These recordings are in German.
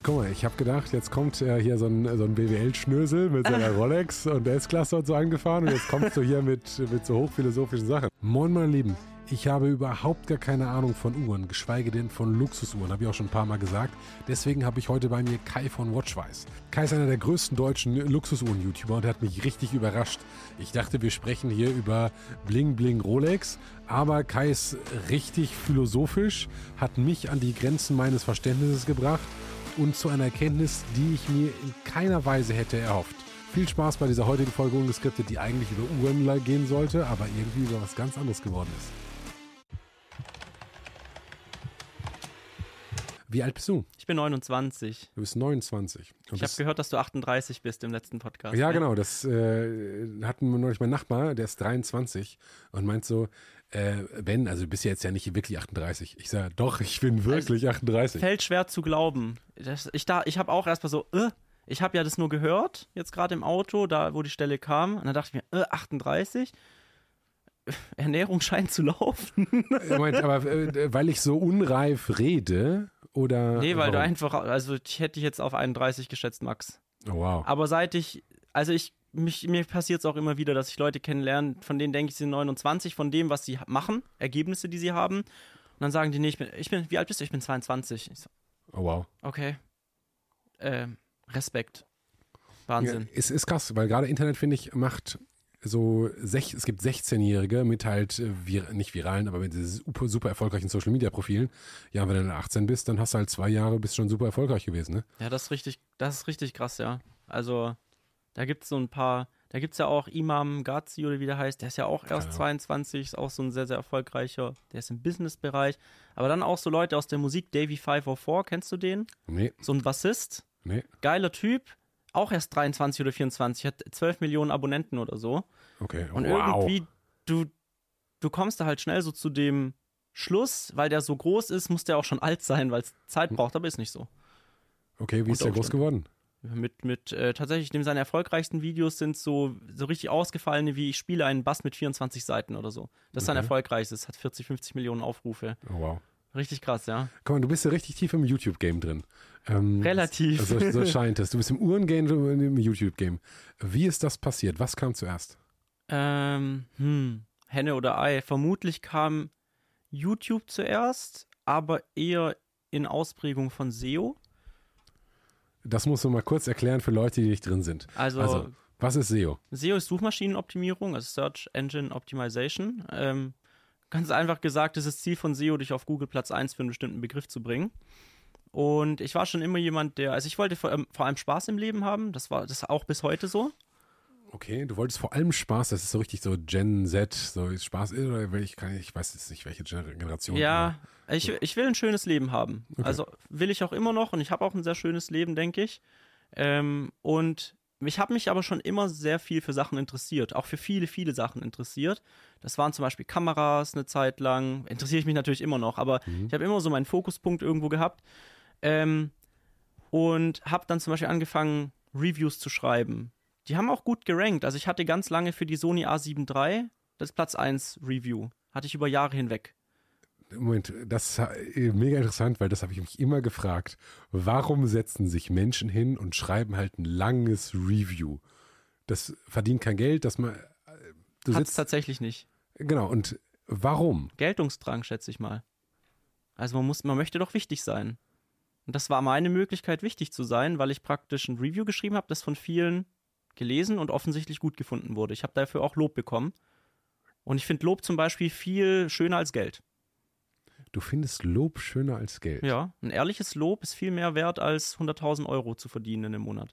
guck mal, ich habe gedacht, jetzt kommt hier so ein BWL-Schnösel mit seiner Rolex und der S-Klasse und so angefahren und jetzt kommst du hier mit so hochphilosophischen Sachen. Moin, meine Lieben. Ich habe überhaupt gar keine Ahnung von Uhren, geschweige denn von Luxusuhren, habe ich auch schon ein paar Mal gesagt. Deswegen habe ich heute bei mir Kai von Watchwise. Kai ist einer der größten deutschen Luxusuhren-YouTuber und der hat mich richtig überrascht. Ich dachte, wir sprechen hier über Bling Bling Rolex, aber Kai ist richtig philosophisch, hat mich an die Grenzen meines Verständnisses gebracht und zu einer Erkenntnis, die ich mir in keiner Weise hätte erhofft. Viel Spaß bei dieser heutigen Folge Ungeskriptet, die eigentlich über Uhren gehen sollte, aber irgendwie über was ganz anderes geworden ist. Wie alt bist du? Ich bin 29. Du bist 29. Ich habe gehört, dass du 38 bist im letzten Podcast. Ja, genau. Das hatten wir neulich mein Nachbar, der ist 23 und meint so, Ben, also du bist ja jetzt ja nicht wirklich 38. Ich sage, doch, ich bin wirklich 38. Fällt schwer zu glauben. Ich habe auch erstmal so, ich habe ja das nur gehört, jetzt gerade im Auto, da wo die Stelle kam. Und dann dachte ich mir, 38? Ernährung scheint zu laufen. Moment, aber weil ich so unreif rede oder? Nee, weil du einfach, also ich hätte dich jetzt auf 31 geschätzt, Max. Oh, wow. Aber mir passiert es auch immer wieder, dass ich Leute kennenlerne, von denen denke ich, sie sind 29, von dem, was sie machen, Ergebnisse, die sie haben. Und dann sagen die, nee, wie alt bist du? Ich bin 22. Ich so, oh, wow. Okay. Respekt. Wahnsinn. Ja, ist krass, weil gerade Internet, finde ich, macht so, es gibt 16-Jährige mit halt, nicht viralen, aber mit super erfolgreichen Social-Media-Profilen. Ja, wenn du 18 bist, dann hast du halt 2 Jahre, bist schon super erfolgreich gewesen, ne? Ja, das ist richtig krass, ja. Also, da gibt's so ein paar, da gibt's ja auch Imam Ghazi oder wie der heißt, der ist ja auch erst 22, ist auch so ein sehr, sehr erfolgreicher, der ist im Business-Bereich. Aber dann auch so Leute aus der Musik, Davey 504, kennst du den? Nee. So ein Bassist. Nee. Geiler Typ. Auch erst 23 oder 24, hat 12 Millionen Abonnenten oder so. Okay, und irgendwie, du kommst da halt schnell so zu dem Schluss, weil der so groß ist, muss der auch schon alt sein, weil es Zeit braucht, aber ist nicht so. Okay, wie ist der groß geworden? Tatsächlich, seine erfolgreichsten Videos sind so richtig ausgefallene, wie ich spiele einen Bass mit 24 Seiten oder so. Das ist sein erfolgreichstes, hat 40, 50 Millionen Aufrufe. Oh, wow. Richtig krass, ja. Guck mal, du bist ja richtig tief im YouTube-Game drin. Relativ. So scheint es. Du bist im Uhren-Game und im YouTube-Game. Wie ist das passiert? Was kam zuerst? Henne oder Ei. Vermutlich kam YouTube zuerst, aber eher in Ausprägung von SEO. Das musst du mal kurz erklären für Leute, die nicht drin sind. Also was ist SEO? SEO ist Suchmaschinenoptimierung, also Search Engine Optimization. Ganz einfach gesagt, ist das Ziel von SEO, dich auf Google Platz 1 für einen bestimmten Begriff zu bringen. Und ich war schon immer jemand, ich wollte vor allem Spaß im Leben haben. Das ist auch bis heute so. Okay, du wolltest vor allem Spaß, das ist so richtig so Gen Z, so Spaß, oder ich weiß jetzt nicht, welche Generation. Ja, ich will ein schönes Leben haben. Okay. Also will ich auch immer noch und ich habe auch ein sehr schönes Leben, denke ich. Und ich habe mich aber schon immer sehr viel für Sachen interessiert, auch für viele, viele Sachen interessiert. Das waren zum Beispiel Kameras eine Zeit lang, interessiere ich mich natürlich immer noch, aber ich habe immer so meinen Fokuspunkt irgendwo gehabt und habe dann zum Beispiel angefangen, Reviews zu schreiben. Die haben auch gut gerankt, also ich hatte ganz lange für die Sony A7 III das Platz 1 Review, hatte ich über Jahre hinweg. Moment, das ist mega interessant, weil das habe ich mich immer gefragt. Warum setzen sich Menschen hin und schreiben halt ein langes Review? Das verdient kein Geld, dass man... Hat's tatsächlich nicht. Genau, und warum? Geltungsdrang, schätze ich mal. Also man möchte doch wichtig sein. Und das war meine Möglichkeit, wichtig zu sein, weil ich praktisch ein Review geschrieben habe, das von vielen gelesen und offensichtlich gut gefunden wurde. Ich habe dafür auch Lob bekommen. Und ich finde Lob zum Beispiel viel schöner als Geld. Du findest Lob schöner als Geld? Ja, ein ehrliches Lob ist viel mehr wert, als 100.000 Euro zu verdienen in einem Monat.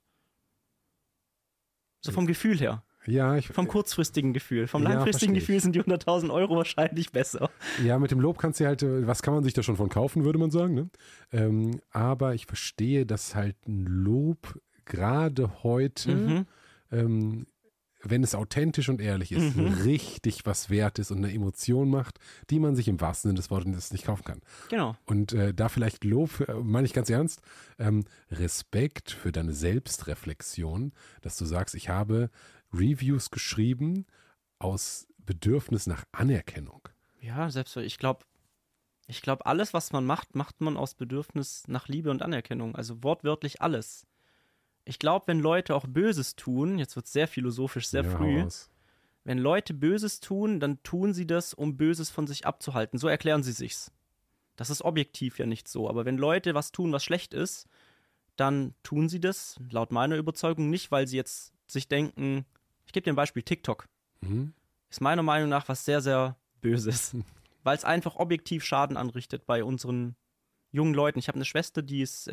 So vom Gefühl her. Ja, vom kurzfristigen Gefühl. Vom langfristigen Gefühl sind die 100.000 Euro wahrscheinlich besser. Ja, mit dem Lob kannst du halt, was kann man sich da schon von kaufen, würde man sagen, ne? Aber ich verstehe, dass halt ein Lob gerade heute, wenn es authentisch und ehrlich ist, richtig was wert ist und eine Emotion macht, die man sich im wahrsten Sinne des Wortes nicht kaufen kann. Genau. Und da vielleicht Lob, meine ich ganz ernst, Respekt für deine Selbstreflexion, dass du sagst, ich habe Reviews geschrieben aus Bedürfnis nach Anerkennung. Ja, selbst ich glaube, Ich glaube, alles, was man macht, macht man aus Bedürfnis nach Liebe und Anerkennung. Also wortwörtlich alles. Ich glaube, wenn Leute auch Böses tun, jetzt wird es sehr philosophisch, sehr früh, wenn Leute Böses tun, dann tun sie das, um Böses von sich abzuhalten. So erklären sie sich's. Das ist objektiv ja nicht so. Aber wenn Leute was tun, was schlecht ist, dann tun sie das, laut meiner Überzeugung, nicht, weil sie jetzt sich denken, ich gebe dir ein Beispiel, TikTok. Ist meiner Meinung nach was sehr, sehr Böses. Weil es einfach objektiv Schaden anrichtet bei unseren jungen Leuten. Ich habe eine Schwester, die ist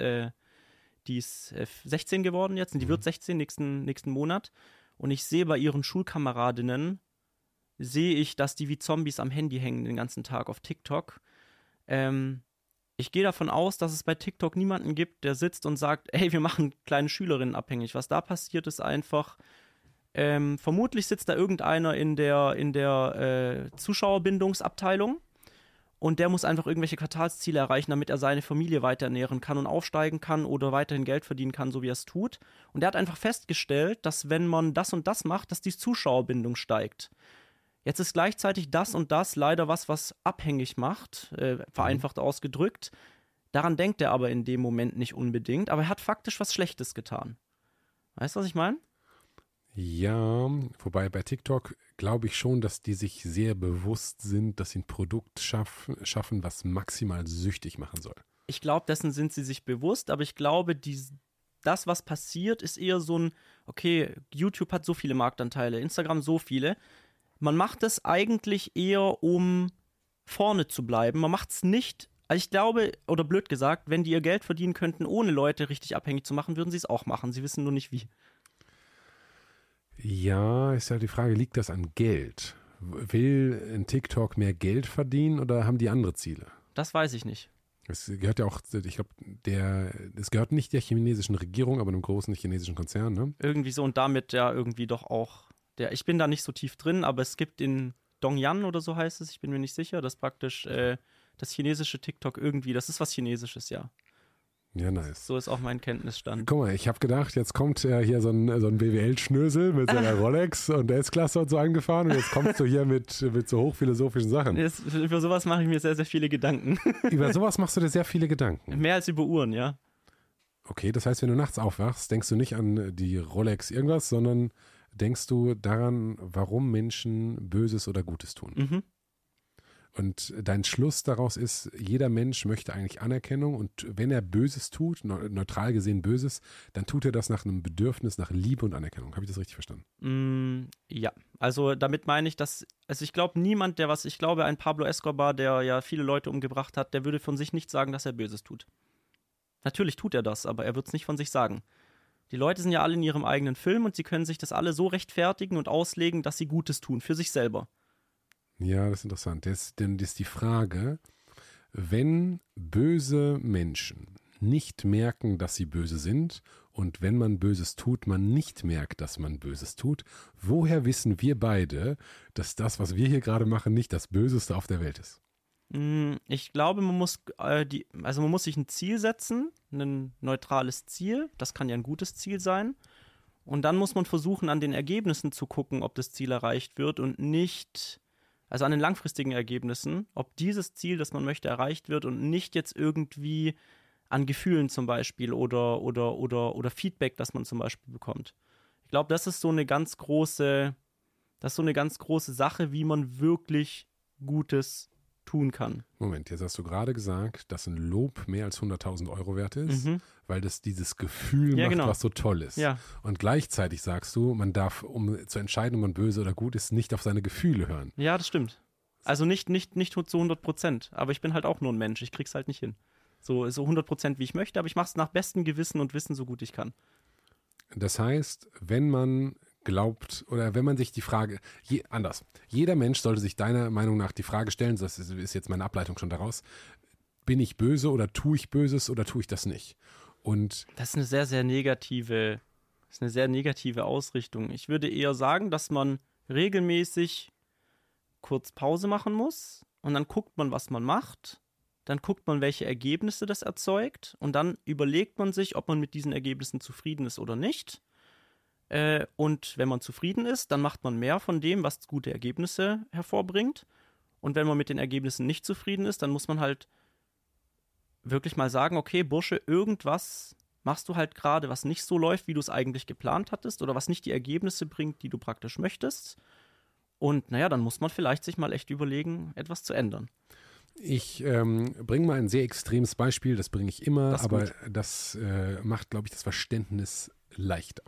16 geworden jetzt und die wird 16 nächsten Monat. Und ich sehe bei ihren Schulkameradinnen, dass die wie Zombies am Handy hängen den ganzen Tag auf TikTok. Ich gehe davon aus, dass es bei TikTok niemanden gibt, der sitzt und sagt, hey, wir machen kleine Schülerinnen abhängig. Was da passiert, ist einfach, vermutlich sitzt da irgendeiner in der Zuschauerbindungsabteilung und der muss einfach irgendwelche Quartalsziele erreichen, damit er seine Familie weiter ernähren kann und aufsteigen kann oder weiterhin Geld verdienen kann, so wie er es tut. Und der hat einfach festgestellt, dass wenn man das und das macht, dass die Zuschauerbindung steigt. Jetzt ist gleichzeitig das und das leider was abhängig macht, vereinfacht ausgedrückt. Daran denkt er aber in dem Moment nicht unbedingt, aber er hat faktisch was Schlechtes getan. Weißt du, was ich meine? Ja, wobei bei TikTok glaube ich schon, dass die sich sehr bewusst sind, dass sie ein Produkt schaffen, was maximal süchtig machen soll. Ich glaube, dessen sind sie sich bewusst, aber ich glaube, das, was passiert, ist eher so ein, okay, YouTube hat so viele Marktanteile, Instagram so viele. Man macht es eigentlich eher, um vorne zu bleiben. Man macht es nicht, also ich glaube, oder blöd gesagt, wenn die ihr Geld verdienen könnten, ohne Leute richtig abhängig zu machen, würden sie es auch machen. Sie wissen nur nicht wie. Ja, ist ja die Frage, liegt das an Geld? Will ein TikTok mehr Geld verdienen oder haben die andere Ziele? Das weiß ich nicht. Es gehört ja auch, ich glaube, es gehört nicht der chinesischen Regierung, aber einem großen chinesischen Konzern, ne? Irgendwie so und damit ja irgendwie doch auch ich bin da nicht so tief drin, aber es gibt in Dongyan oder so heißt es, ich bin mir nicht sicher, dass praktisch das chinesische TikTok irgendwie, das ist was Chinesisches, ja. Ja, nice. So ist auch mein Kenntnisstand. Guck mal, ich habe gedacht, jetzt kommt hier so ein BWL-Schnösel mit seiner Rolex und der S-Klasse und so angefahren und jetzt kommst du hier mit so hochphilosophischen Sachen. Über sowas mache ich mir sehr, sehr viele Gedanken. Über sowas machst du dir sehr viele Gedanken? Mehr als über Uhren, ja. Okay, das heißt, wenn du nachts aufwachst, denkst du nicht an die Rolex irgendwas, sondern denkst du daran, warum Menschen Böses oder Gutes tun. Mhm. Und dein Schluss daraus ist, jeder Mensch möchte eigentlich Anerkennung und wenn er Böses tut, neutral gesehen Böses, dann tut er das nach einem Bedürfnis nach Liebe und Anerkennung. Habe ich das richtig verstanden? Ja, also damit meine ich, ich glaube niemand, ich glaube ein Pablo Escobar, der ja viele Leute umgebracht hat, der würde von sich nicht sagen, dass er Böses tut. Natürlich tut er das, aber er wird es nicht von sich sagen. Die Leute sind ja alle in ihrem eigenen Film und sie können sich das alle so rechtfertigen und auslegen, dass sie Gutes tun, für sich selber. Ja, das ist interessant. Denn das ist die Frage, wenn böse Menschen nicht merken, dass sie böse sind und wenn man Böses tut, man nicht merkt, dass man Böses tut, woher wissen wir beide, dass das, was wir hier gerade machen, nicht das Böseste auf der Welt ist? Ich glaube, man muss sich ein Ziel setzen, ein neutrales Ziel, das kann ja ein gutes Ziel sein. Und dann muss man versuchen, an den Ergebnissen zu gucken, ob das Ziel erreicht wird und nicht, also an den langfristigen Ergebnissen, ob dieses Ziel, das man möchte, erreicht wird und nicht jetzt irgendwie an Gefühlen zum Beispiel oder Feedback, das man zum Beispiel bekommt. Ich glaube, das ist so eine ganz große Sache, wie man wirklich Gutes tun kann. Moment, jetzt hast du gerade gesagt, dass ein Lob mehr als 100.000 Euro wert ist, weil das dieses Gefühl macht, genau, was so toll ist. Ja. Und gleichzeitig sagst du, man darf, um zu entscheiden, ob man böse oder gut ist, nicht auf seine Gefühle hören. Ja, das stimmt. Also nicht zu 100%, aber ich bin halt auch nur ein Mensch, ich krieg's halt nicht hin. So 100%, wie ich möchte, aber ich mach's nach bestem Gewissen und Wissen, so gut ich kann. Das heißt, wenn man glaubt oder wenn man sich die Frage, jeder Mensch sollte sich deiner Meinung nach die Frage stellen, das ist jetzt meine Ableitung schon daraus, bin ich böse oder tue ich Böses oder tue ich das nicht? Und das ist eine sehr, sehr negative Ausrichtung. Ich würde eher sagen, dass man regelmäßig kurz Pause machen muss und dann guckt man, was man macht, dann guckt man, welche Ergebnisse das erzeugt und dann überlegt man sich, ob man mit diesen Ergebnissen zufrieden ist oder nicht. Und wenn man zufrieden ist, dann macht man mehr von dem, was gute Ergebnisse hervorbringt. Und wenn man mit den Ergebnissen nicht zufrieden ist, dann muss man halt wirklich mal sagen, okay, Bursche, irgendwas machst du halt gerade, was nicht so läuft, wie du es eigentlich geplant hattest oder was nicht die Ergebnisse bringt, die du praktisch möchtest. Und naja, dann muss man vielleicht sich mal echt überlegen, etwas zu ändern. Ich bringe mal ein sehr extremes Beispiel, das bringe ich immer, aber gut. das macht, glaube ich, das Verständnis leichter.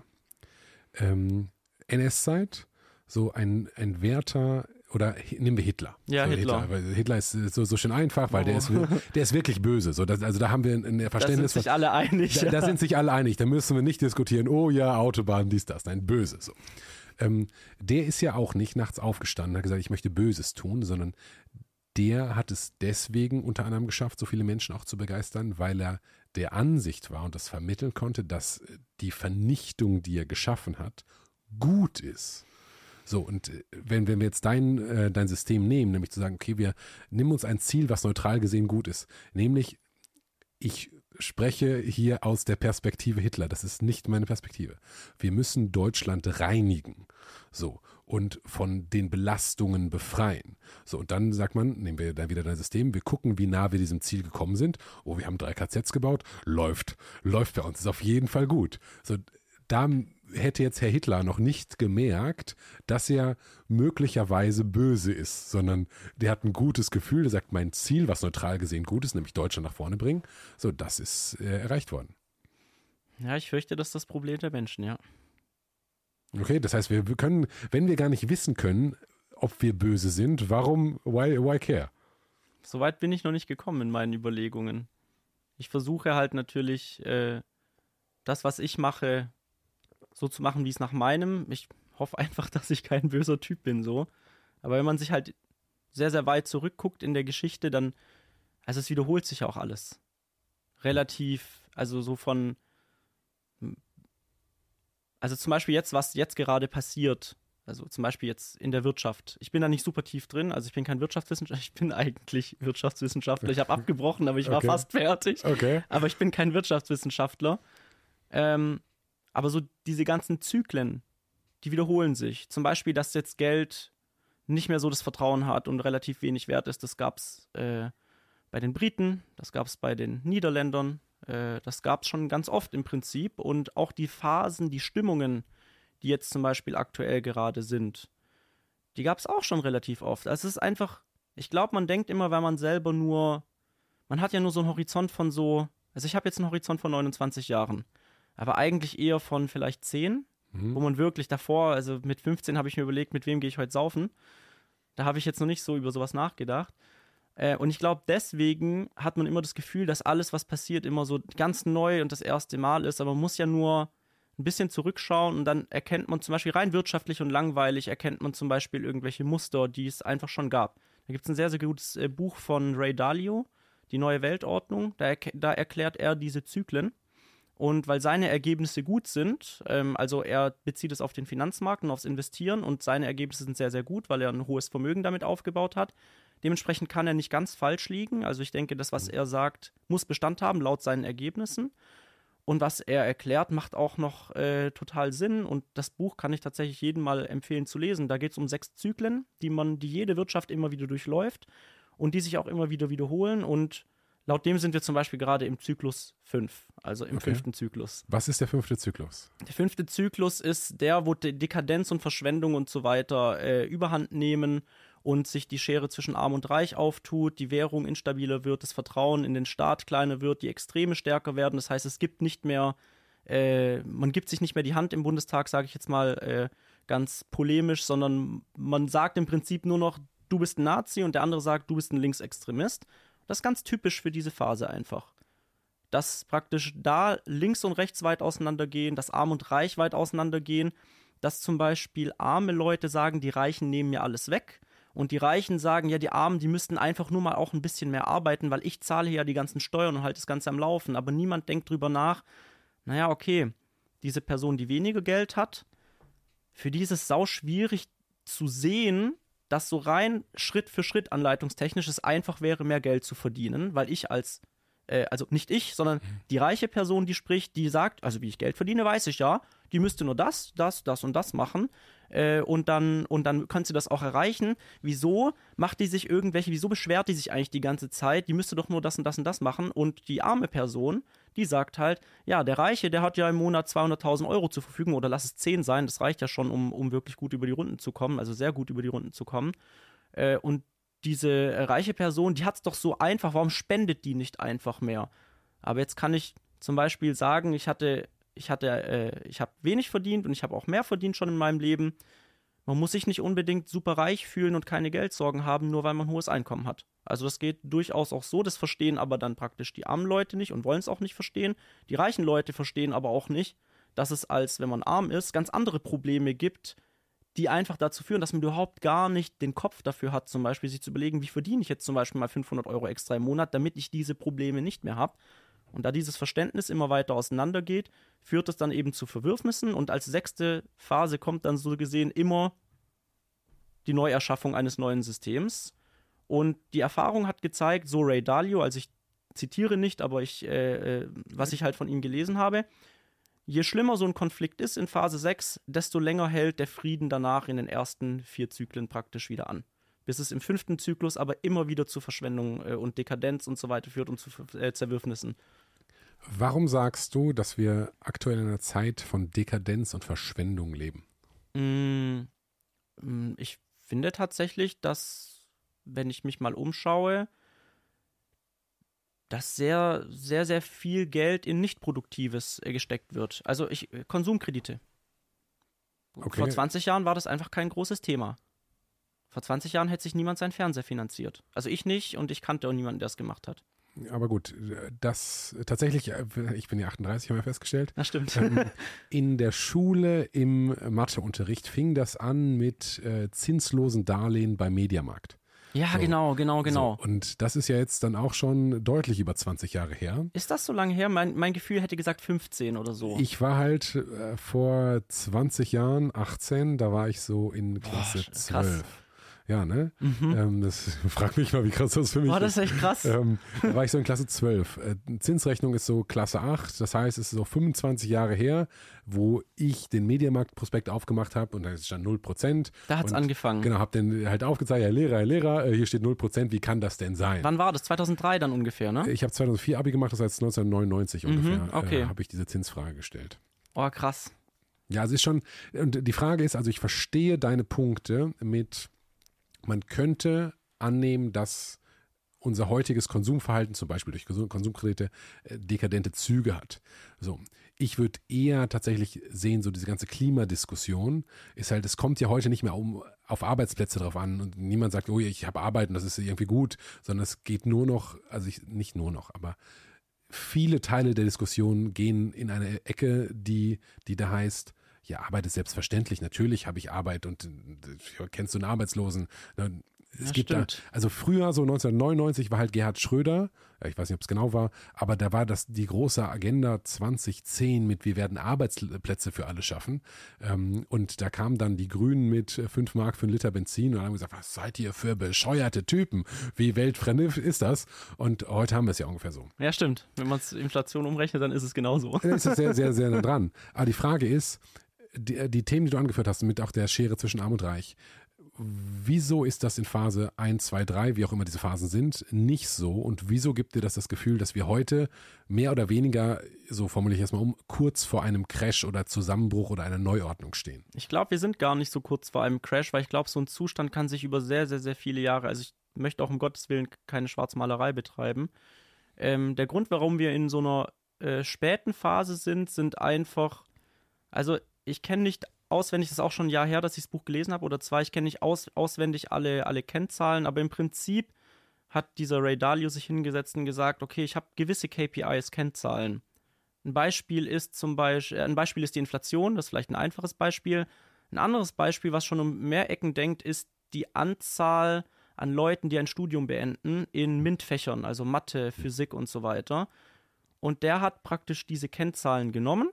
NS-Zeit, so ein Wärter, oder nehmen wir Hitler. Ja, so, Hitler. Weil Hitler ist so schön einfach, weil der ist wirklich böse. So, also da haben wir ein Verständnis. Da sind sich alle einig. Da sind sich alle einig. Da müssen wir nicht diskutieren, oh ja, Autobahn, dies, das. Nein, böse. So. Der ist ja auch nicht nachts aufgestanden und hat gesagt, ich möchte Böses tun, sondern der hat es deswegen unter anderem geschafft, so viele Menschen auch zu begeistern, weil er der Ansicht war und das vermitteln konnte, dass die Vernichtung, die er geschaffen hat, gut ist. So, und wenn wir jetzt dein System nehmen, nämlich zu sagen, okay, wir nehmen uns ein Ziel, was neutral gesehen gut ist, nämlich ich spreche hier aus der Perspektive Hitler, das ist nicht meine Perspektive. Wir müssen Deutschland reinigen, so, und von den Belastungen befreien. So, und dann sagt man, nehmen wir dann wieder dein System, wir gucken, wie nah wir diesem Ziel gekommen sind. Oh, wir haben 3 KZs gebaut, läuft bei uns, ist auf jeden Fall gut. So, da hätte jetzt Herr Hitler noch nicht gemerkt, dass er möglicherweise böse ist, sondern der hat ein gutes Gefühl, der sagt, mein Ziel, was neutral gesehen gut ist, nämlich Deutschland nach vorne bringen, so, das ist erreicht worden. Ja, ich fürchte, das ist das Problem der Menschen, ja. Okay, das heißt, wir können, wenn wir gar nicht wissen können, ob wir böse sind, why care? Soweit bin ich noch nicht gekommen in meinen Überlegungen. Ich versuche halt natürlich, das, was ich mache, so zu machen, wie es nach meinem. Ich hoffe einfach, dass ich kein böser Typ bin, so. Aber wenn man sich halt sehr, sehr weit zurückguckt in der Geschichte, dann, also es wiederholt sich ja auch alles. Relativ, also so von, also zum Beispiel jetzt, was jetzt gerade passiert, also zum Beispiel jetzt in der Wirtschaft. Ich bin da nicht super tief drin, also ich bin kein Wirtschaftswissenschaftler, ich bin eigentlich Wirtschaftswissenschaftler. Ich habe abgebrochen, aber ich war fast fertig. Okay. Aber ich bin kein Wirtschaftswissenschaftler. Aber so diese ganzen Zyklen, die wiederholen sich. Zum Beispiel, dass jetzt Geld nicht mehr so das Vertrauen hat und relativ wenig wert ist. Das gab es bei den Briten, das gab es bei den Niederländern, das gab es schon ganz oft im Prinzip. Und auch die Phasen, die Stimmungen, die jetzt zum Beispiel aktuell gerade sind, die gab es auch schon relativ oft. Also es ist einfach, ich glaube, man denkt immer, weil man selber man hat ja nur so einen Horizont von so, also ich habe jetzt einen Horizont von 29 Jahren. Aber eigentlich eher von vielleicht 10, wo man wirklich davor, also mit 15 habe ich mir überlegt, mit wem gehe ich heute saufen. Da habe ich jetzt noch nicht so über sowas nachgedacht. Und ich glaube, deswegen hat man immer das Gefühl, dass alles, was passiert, immer so ganz neu und das erste Mal ist. Aber man muss ja nur ein bisschen zurückschauen und dann erkennt man zum Beispiel rein wirtschaftlich und langweilig, erkennt man zum Beispiel irgendwelche Muster, die es einfach schon gab. Da gibt es ein sehr, sehr gutes Buch von Ray Dalio, Die neue Weltordnung. Da erklärt er diese Zyklen. Und weil seine Ergebnisse gut sind, also er bezieht es auf den Finanzmarkt und aufs Investieren und seine Ergebnisse sind sehr, sehr gut, weil er ein hohes Vermögen damit aufgebaut hat. Dementsprechend kann er nicht ganz falsch liegen. Also ich denke, das, was er sagt, muss Bestand haben, laut seinen Ergebnissen. Und was er erklärt, macht auch noch total Sinn. Und das Buch kann ich tatsächlich jedem mal empfehlen zu lesen. Da geht es um 6 Zyklen, die jede Wirtschaft immer wieder durchläuft und die sich auch immer wieder wiederholen. Und laut dem sind wir zum Beispiel gerade im Zyklus 5, also im 5. Zyklus. Was ist der 5. Zyklus? Der 5. Zyklus ist der, wo Dekadenz und Verschwendung und so weiter überhand nehmen und sich die Schere zwischen Arm und Reich auftut, die Währung instabiler wird, das Vertrauen in den Staat kleiner wird, die Extreme stärker werden. Das heißt, es gibt nicht mehr, man gibt sich nicht mehr die Hand im Bundestag, sage ich jetzt mal ganz polemisch, sondern man sagt im Prinzip nur noch, du bist ein Nazi und der andere sagt, du bist ein Linksextremist. Das ist ganz typisch für diese Phase einfach. Dass praktisch da links und rechts weit auseinandergehen, dass Arm und Reich weit auseinandergehen, dass zum Beispiel arme Leute sagen, die Reichen nehmen mir alles weg und die Reichen sagen, ja, die Armen, die müssten einfach nur mal auch ein bisschen mehr arbeiten, weil ich zahle ja die ganzen Steuern und halte das Ganze am Laufen. Aber niemand denkt drüber nach, naja, okay, diese Person, die weniger Geld hat, für die ist es sau schwierig zu sehen, dass so rein Schritt für Schritt anleitungstechnisch es einfach wäre, mehr Geld zu verdienen, weil ich als also nicht ich, sondern die reiche Person, die spricht, die sagt, also wie ich Geld verdiene, weiß ich ja, die müsste nur das und das machen und dann kann sie das auch erreichen. Wieso wieso beschwert die sich eigentlich die ganze Zeit? Die müsste doch nur das und das und das machen. Und die arme Person, die sagt halt, ja, der Reiche, der hat ja im Monat 200.000 Euro zur Verfügung oder lass es 10 sein, das reicht ja schon, um wirklich gut über die Runden zu kommen, also sehr gut über die Runden zu kommen. Und diese reiche Person, die hat es doch so einfach, warum spendet die nicht einfach mehr? Aber jetzt kann ich zum Beispiel sagen, ich habe wenig verdient und ich habe auch mehr verdient schon in meinem Leben. Man muss sich nicht unbedingt super reich fühlen und keine Geldsorgen haben, nur weil man ein hohes Einkommen hat. Also das geht durchaus auch so, das verstehen aber dann praktisch die armen Leute nicht und wollen es auch nicht verstehen. Die reichen Leute verstehen aber auch nicht, dass es wenn man arm ist, ganz andere Probleme gibt, die einfach dazu führen, dass man überhaupt gar nicht den Kopf dafür hat, zum Beispiel sich zu überlegen, wie verdiene ich jetzt zum Beispiel mal 500 Euro extra im Monat, damit ich diese Probleme nicht mehr habe. Und da dieses Verständnis immer weiter auseinandergeht, führt es dann eben zu Verwürfnissen und als 6. Phase kommt dann so gesehen immer die Neuerschaffung eines neuen Systems. Und die Erfahrung hat gezeigt, so Ray Dalio, also ich zitiere nicht, aber was ich halt von ihm gelesen habe, je schlimmer so ein Konflikt ist in Phase 6, desto länger hält der Frieden danach in den ersten 4 Zyklen praktisch wieder an. Bis es im 5. Zyklus aber immer wieder zu Verschwendung und Dekadenz und so weiter führt und zu Zerwürfnissen. Warum sagst du, dass wir aktuell in einer Zeit von Dekadenz und Verschwendung leben? Ich finde tatsächlich, dass, wenn ich mich mal umschaue, dass sehr, sehr, sehr viel Geld in Nichtproduktives gesteckt wird. Also Konsumkredite. Okay. Vor 20 Jahren war das einfach kein großes Thema. Vor 20 Jahren hätte sich niemand seinen Fernseher finanziert. Also ich nicht und ich kannte auch niemanden, der es gemacht hat. Aber gut, das tatsächlich, ich bin ja 38, haben wir festgestellt. Das stimmt. In der Schule im Matheunterricht fing das an mit zinslosen Darlehen beim Mediamarkt. Ja, So. genau. So, und das ist ja jetzt dann auch schon deutlich über 20 Jahre her. Ist das so lange her? Mein Gefühl hätte gesagt 15 oder so. Ich war halt vor 20 Jahren, 18, da war ich so in Klasse 12. Krass. Ja, ne? Das frag mich mal, wie krass das für mich ist. Das ist echt krass. Da war ich so in Klasse 12. Zinsrechnung ist so Klasse 8, das heißt, es ist so 25 Jahre her, wo ich den Mediamarkt-Prospekt aufgemacht habe und da stand 0%. Da hat es angefangen. Genau, habe den halt aufgezeigt, Herr Lehrer, hier steht 0%, wie kann das denn sein? Wann war das? 2003 dann ungefähr, ne? Ich habe 2004 Abi gemacht, das heißt 1999 ungefähr, okay. habe ich diese Zinsfrage gestellt. Oh, krass. Ja, es ist schon, und die Frage ist, also ich verstehe deine Punkte mit, man könnte annehmen, dass unser heutiges Konsumverhalten, zum Beispiel durch Konsumkredite, dekadente Züge hat. So, ich würde eher tatsächlich sehen, so diese ganze Klimadiskussion ist halt, es kommt ja heute nicht mehr auf Arbeitsplätze drauf an und niemand sagt, oh, ich habe Arbeit und das ist irgendwie gut, sondern es geht nur noch, nicht nur noch, aber viele Teile der Diskussion gehen in eine Ecke, die da heißt, ja, Arbeit ist selbstverständlich. Natürlich habe ich Arbeit und kennst du einen Arbeitslosen? Es gibt da, also früher, so 1999, war halt Gerhard Schröder, ich weiß nicht, ob es genau war, aber da war das die große Agenda 2010 mit, wir werden Arbeitsplätze für alle schaffen. Und da kamen dann die Grünen mit 5 Mark für einen Liter Benzin und haben gesagt, was seid ihr für bescheuerte Typen? Wie weltfremd ist das? Und heute haben wir es ja ungefähr so. Ja, stimmt. Wenn man es Inflation umrechnet, dann ist es genauso. Dann ist es sehr, sehr, sehr nah dran. Aber die Frage ist, die Themen, die du angeführt hast, mit auch der Schere zwischen Arm und Reich, wieso ist das in Phase 1, 2, 3, wie auch immer diese Phasen sind, nicht so? Und wieso gibt dir das Gefühl, dass wir heute mehr oder weniger, so formuliere ich erstmal kurz vor einem Crash oder Zusammenbruch oder einer Neuordnung stehen? Ich glaube, wir sind gar nicht so kurz vor einem Crash, weil ich glaube, so ein Zustand kann sich über sehr, sehr, sehr viele Jahre, also ich möchte auch um Gottes Willen keine Schwarzmalerei betreiben. Der Grund, warum wir in so einer späten Phase sind einfach, also ich kenne nicht auswendig, das ist auch schon ein Jahr her, dass ich das Buch gelesen habe oder 2, ich kenne nicht auswendig alle Kennzahlen, aber im Prinzip hat dieser Ray Dalio sich hingesetzt und gesagt, okay, ich habe gewisse KPIs, Kennzahlen. Ein Beispiel ist die Inflation, das ist vielleicht ein einfaches Beispiel. Ein anderes Beispiel, was schon um mehr Ecken denkt, ist die Anzahl an Leuten, die ein Studium beenden in MINT-Fächern, also Mathe, Physik und so weiter. Und der hat praktisch diese Kennzahlen genommen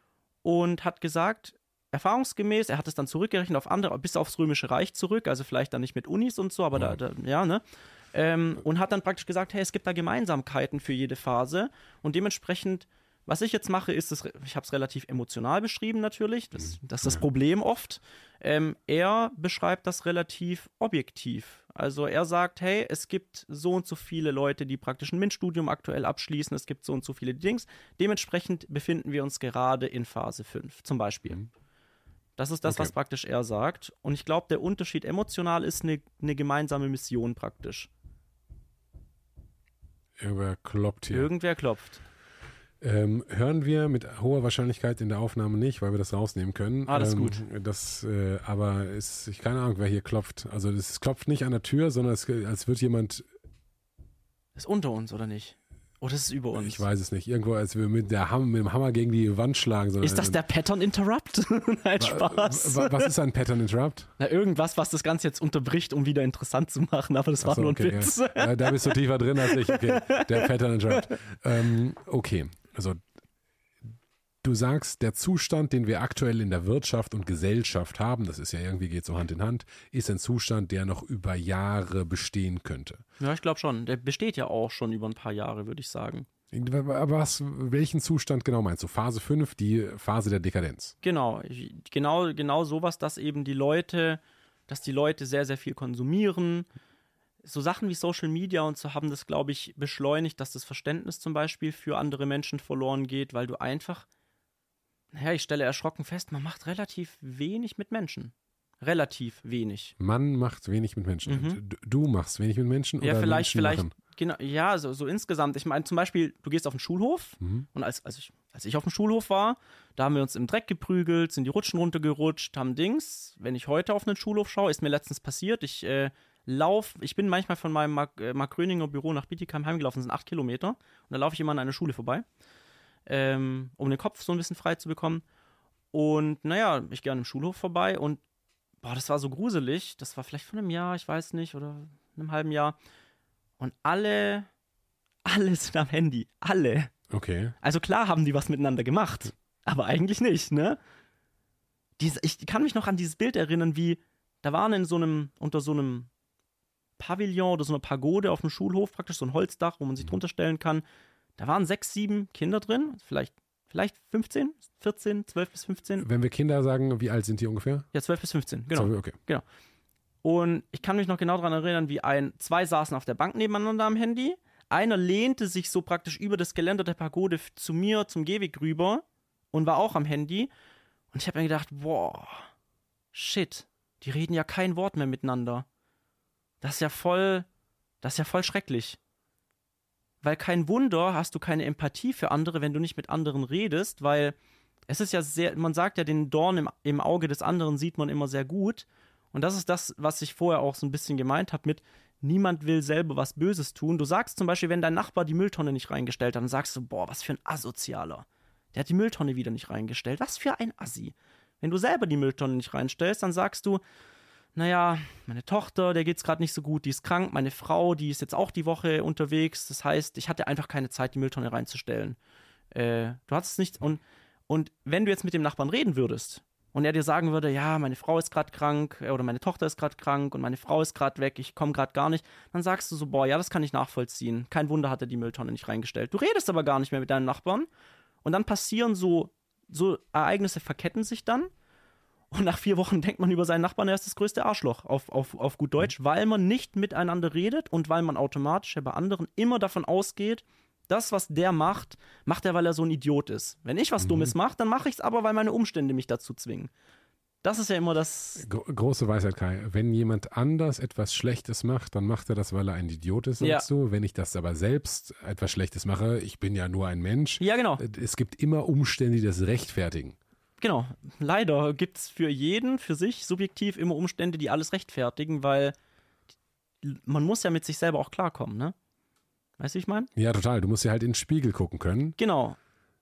und hat gesagt, erfahrungsgemäß, er hat es dann zurückgerechnet auf andere, bis aufs Römische Reich zurück, also vielleicht dann nicht mit Unis und so, aber und hat dann praktisch gesagt, hey, es gibt da Gemeinsamkeiten für jede Phase und dementsprechend, was ich jetzt mache, ist, ich habe es relativ emotional beschrieben natürlich, das ist das Problem oft. Er beschreibt das relativ objektiv. Also er sagt, hey, es gibt so und so viele Leute, die praktisch ein MINT-Studium aktuell abschließen, es gibt so und so viele Dings. Dementsprechend befinden wir uns gerade in Phase 5 zum Beispiel. Das ist das, was praktisch er sagt. Und ich glaube, der Unterschied emotional ist eine gemeinsame Mission praktisch. Irgendwer klopft hier. Irgendwer klopft. Hören wir mit hoher Wahrscheinlichkeit in der Aufnahme nicht, weil wir das rausnehmen können. Alles gut. Aber ich keine Ahnung, wer hier klopft. Also es klopft nicht an der Tür, sondern als wird jemand... Ist unter uns, oder nicht? Oder ist es über uns? Ich weiß es nicht. Irgendwo, als wir mit dem Hammer gegen die Wand schlagen. Ist das der Pattern Interrupt? Nein, Spaß. Was ist ein Pattern Interrupt? Na, irgendwas, was das Ganze jetzt unterbricht, um wieder interessant zu machen, aber das war nur ein Witz. Ja. Da bist du tiefer drin als ich. Okay, der Pattern Interrupt. Okay, also du sagst, der Zustand, den wir aktuell in der Wirtschaft und Gesellschaft haben, das ist ja irgendwie, geht so Hand in Hand, ist ein Zustand, der noch über Jahre bestehen könnte. Ja, ich glaube schon. Der besteht ja auch schon über ein paar Jahre, würde ich sagen. Aber welchen Zustand genau meinst du? Phase 5, die Phase der Dekadenz? Genau sowas, dass eben die Leute sehr, sehr viel konsumieren. So Sachen wie Social Media und so haben das, glaube ich, beschleunigt, dass das Verständnis zum Beispiel für andere Menschen verloren geht, weil du einfach, ich stelle erschrocken fest, man macht relativ wenig mit Menschen. Relativ wenig. Man macht wenig mit Menschen. Du machst wenig mit Menschen? Ja, oder vielleicht, machen? Genau, ja, so insgesamt. Ich meine, zum Beispiel, du gehst auf den Schulhof und als ich auf dem Schulhof war, da haben wir uns im Dreck geprügelt, sind die Rutschen runtergerutscht, haben Dings. Wenn ich heute auf einen Schulhof schaue, ist mir letztens passiert, ich bin manchmal von meinem Mark Gröninger Büro nach Bietigheim heimgelaufen, das sind 8 Kilometer, und da laufe ich immer an einer Schule vorbei, um den Kopf so ein bisschen frei zu bekommen. Und naja, ich gehe an einem Schulhof vorbei und das war so gruselig, das war vielleicht vor einem Jahr, ich weiß nicht, oder einem halben Jahr. Und alle sind am Handy, alle. Okay. Also klar haben die was miteinander gemacht, aber eigentlich nicht, ne? Ich kann mich noch an dieses Bild erinnern, wie, da waren unter so einem Pavillon oder so einer Pagode auf dem Schulhof, praktisch so ein Holzdach, wo man sich drunter stellen kann. Da waren 6, 7 Kinder drin, vielleicht 15, 14, 12 bis 15. Wenn wir Kinder sagen, wie alt sind die ungefähr? Ja, 12 bis 15, genau. Okay. Genau. Und ich kann mich noch genau daran erinnern, wie zwei saßen auf der Bank nebeneinander am Handy. Einer lehnte sich so praktisch über das Geländer der Pagode zu mir, zum Gehweg rüber und war auch am Handy. Und ich habe mir gedacht, boah, shit, die reden ja kein Wort mehr miteinander. Das ist ja voll schrecklich. Weil kein Wunder hast du keine Empathie für andere, wenn du nicht mit anderen redest, weil es ist ja man sagt ja, den Dorn im Auge des anderen sieht man immer sehr gut. Und das ist das, was ich vorher auch so ein bisschen gemeint habe mit, niemand will selber was Böses tun. Du sagst zum Beispiel, wenn dein Nachbar die Mülltonne nicht reingestellt hat, dann sagst du, boah, was für ein Asozialer. Der hat die Mülltonne wieder nicht reingestellt. Was für ein Assi. Wenn du selber die Mülltonne nicht reinstellst, dann sagst du, naja, meine Tochter, der geht's gerade nicht so gut, die ist krank, meine Frau, die ist jetzt auch die Woche unterwegs, das heißt, ich hatte einfach keine Zeit, die Mülltonne reinzustellen. Du hattest es nicht, und wenn du jetzt mit dem Nachbarn reden würdest und er dir sagen würde, ja, meine Frau ist gerade krank oder meine Tochter ist gerade krank und meine Frau ist gerade weg, ich komme gerade gar nicht, dann sagst du so, boah, ja, das kann ich nachvollziehen, kein Wunder hat er die Mülltonne nicht reingestellt. Du redest aber gar nicht mehr mit deinen Nachbarn und dann passieren so Ereignisse, verketten sich dann. Und nach 4 Wochen denkt man über seinen Nachbarn, er ist das größte Arschloch, auf gut Deutsch, weil man nicht miteinander redet und weil man automatisch bei anderen immer davon ausgeht, das, was der macht er, weil er so ein Idiot ist. Wenn ich was Dummes mache, dann mache ich es aber, weil meine Umstände mich dazu zwingen. Das ist ja immer das... Große Weisheit, Kai. Wenn jemand anders etwas Schlechtes macht, dann macht er das, weil er ein Idiot ist, sagst du. Wenn ich das aber selbst etwas Schlechtes mache, ich bin ja nur ein Mensch. Ja, genau. Es gibt immer Umstände, die das rechtfertigen. Genau, leider gibt es für jeden, für sich subjektiv immer Umstände, die alles rechtfertigen, weil man muss ja mit sich selber auch klarkommen, ne? Weißt du, wie ich meine? Ja, total. Du musst ja halt in den Spiegel gucken können. Genau.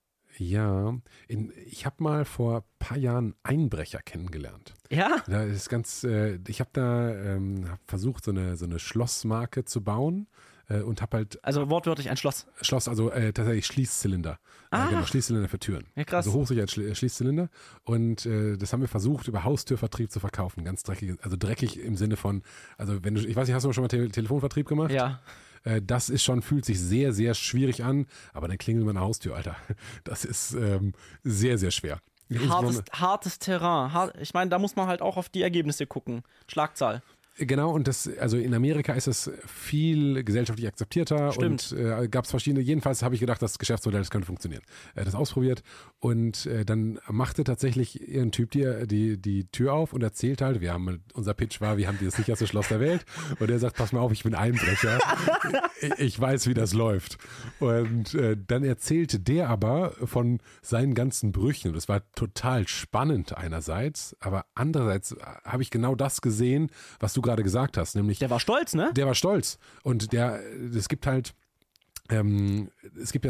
Ja, ich habe mal vor ein paar Jahren Einbrecher kennengelernt. Ja? Da ist ganz, ich habe da versucht, so eine Schlossmarke zu bauen. und habe halt Also wortwörtlich ein Schloss. Schloss, also tatsächlich Schließzylinder. Genau, Schließzylinder für Türen. Ja, krass. Also Hochsicherheits-Schließzylinder. Und das haben wir versucht, über Haustürvertrieb zu verkaufen. Ganz dreckig, also dreckig im Sinne von, also wenn du, ich weiß nicht, hast du schon mal Telefonvertrieb gemacht? Ja. Das ist schon, fühlt sich sehr, sehr schwierig an, aber dann klingelt meine Haustür, Alter. Das ist sehr, sehr schwer. Hartes Terrain. Ich meine, da muss man halt auch auf die Ergebnisse gucken. Schlagzahl. Genau, und also in Amerika ist es viel gesellschaftlich akzeptierter. Stimmt. Und gab es verschiedene, jedenfalls habe ich gedacht, das Geschäftsmodell, das könnte funktionieren. Das ausprobiert und dann machte tatsächlich ein Typ die Tür auf und erzählt halt, unser Pitch war, wir haben das sicherste Schloss der Welt und er sagt, pass mal auf, ich bin Einbrecher, ich weiß, wie das läuft. Und dann erzählte der aber von seinen ganzen Brüchen. Das war total spannend einerseits, aber andererseits habe ich genau das gesehen, was du gerade gesagt hast, nämlich Der war stolz, ne? der war stolz und es gibt halt es gibt ja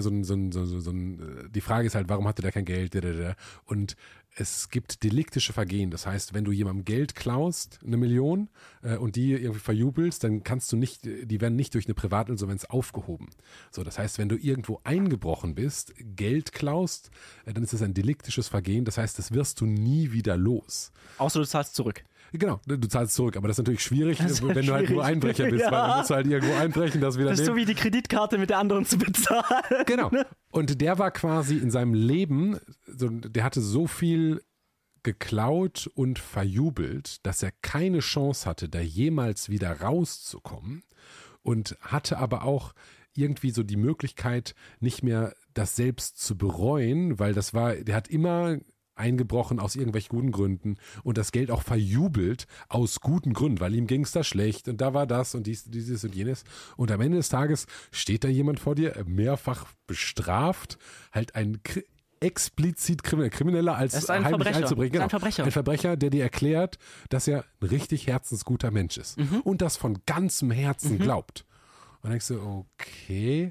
die Frage ist halt, warum hatte der kein Geld? Und es gibt deliktische Vergehen. Das heißt, wenn du jemandem Geld klaust, 1 Million, und die irgendwie verjubelst, dann die werden nicht durch eine Privatinsolvenz aufgehoben. So, das heißt, wenn du irgendwo eingebrochen bist, Geld klaust, dann ist es ein deliktisches Vergehen. Das heißt, das wirst du nie wieder los. Außer du zahlst zurück. Genau, du zahlst zurück, aber das ist natürlich schwierig, wenn du halt nur Einbrecher bist, Ja. weil dann musst du halt irgendwo einbrechen, das wieder Das ist so nehmen. wie die Kreditkarte mit der anderen zu bezahlen. Genau. Und der war quasi in seinem Leben, der hatte so viel geklaut und verjubelt, dass er keine Chance hatte, da jemals wieder rauszukommen und hatte aber auch irgendwie so die Möglichkeit, nicht mehr das selbst zu bereuen, weil der hat immer eingebrochen aus irgendwelchen guten Gründen und das Geld auch verjubelt aus guten Gründen, weil ihm ging es da schlecht und da war das und dieses und jenes. Und am Ende des Tages steht da jemand vor dir, mehrfach bestraft, halt ein explizit Krimineller als Das ist ein heimlich Verbrecher. einzubringen. Das ist ein Verbrecher. Ein Verbrecher, der dir erklärt, dass er ein richtig herzensguter Mensch ist und das von ganzem Herzen glaubt. Und dann denkst du, okay,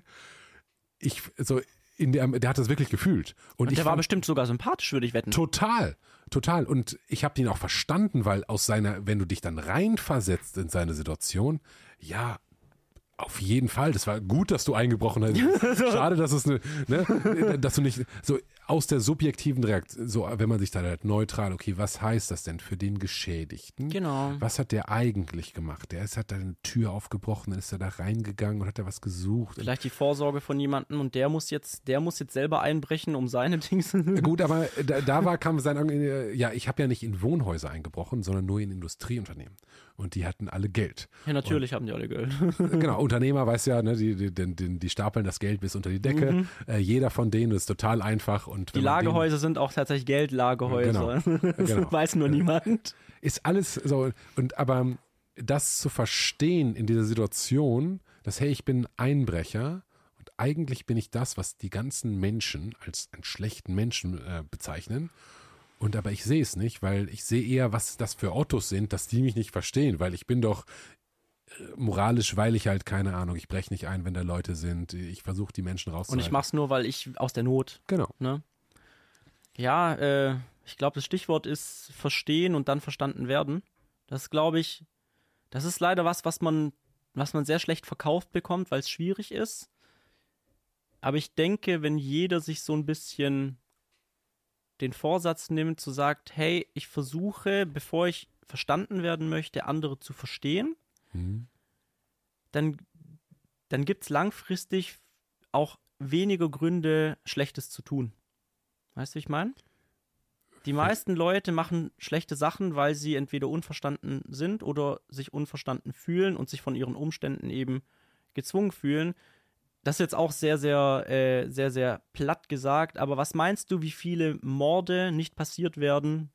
der hat das wirklich gefühlt. Und Der war bestimmt sogar sympathisch, würde ich wetten. Total. Und ich habe den auch verstanden, weil wenn du dich dann reinversetzt in seine Situation, ja, auf jeden Fall. Das war gut, dass du eingebrochen hast. Schade, dass dass du nicht so aus der subjektiven Reaktion, so wenn man sich da halt neutral, okay, was heißt das denn für den Geschädigten? Genau. Was hat der eigentlich gemacht? Hat da eine Tür aufgebrochen, dann ist er da reingegangen und hat da was gesucht. Vielleicht die Vorsorge von jemandem und der muss jetzt selber einbrechen, um seine Dings. Gut, aber kam sein, ja, ich habe ja nicht in Wohnhäuser eingebrochen, sondern nur in Industrieunternehmen. Und die hatten alle Geld. Ja, natürlich haben die alle Geld. Genau, Unternehmer weiß ja, ne, die stapeln das Geld bis unter die Decke. Jeder von denen ist total einfach. Und Die Lagehäuser sind auch tatsächlich Geldlagehäuser. Genau. Das weiß nur niemand. Ist alles so. Aber das zu verstehen in dieser Situation, dass, hey, ich bin ein Einbrecher und eigentlich bin ich das, was die ganzen Menschen als einen schlechten Menschen bezeichnen. Und aber ich sehe es nicht, weil ich sehe eher, was das für Ottos sind, dass die mich nicht verstehen, weil ich bin doch moralisch, weil ich halt, keine Ahnung, ich breche nicht ein, wenn da Leute sind, ich versuche die Menschen rauszuhalten. Und ich mach's nur, weil ich aus der Not. Genau. Ne? Ja, ich glaube, das Stichwort ist verstehen und dann verstanden werden. Das glaube ich, das ist leider was man sehr schlecht verkauft bekommt, weil es schwierig ist. Aber ich denke, wenn jeder sich so ein bisschen den Vorsatz nimmt, zu sagen, hey, ich versuche, bevor ich verstanden werden möchte, andere zu verstehen, dann gibt es langfristig auch weniger Gründe, Schlechtes zu tun. Weißt du, wie ich meine? Die meisten Leute machen schlechte Sachen, weil sie entweder unverstanden sind oder sich unverstanden fühlen und sich von ihren Umständen eben gezwungen fühlen. Das ist jetzt auch sehr, sehr, sehr, sehr platt gesagt, aber was meinst du, wie viele Morde nicht passiert werden,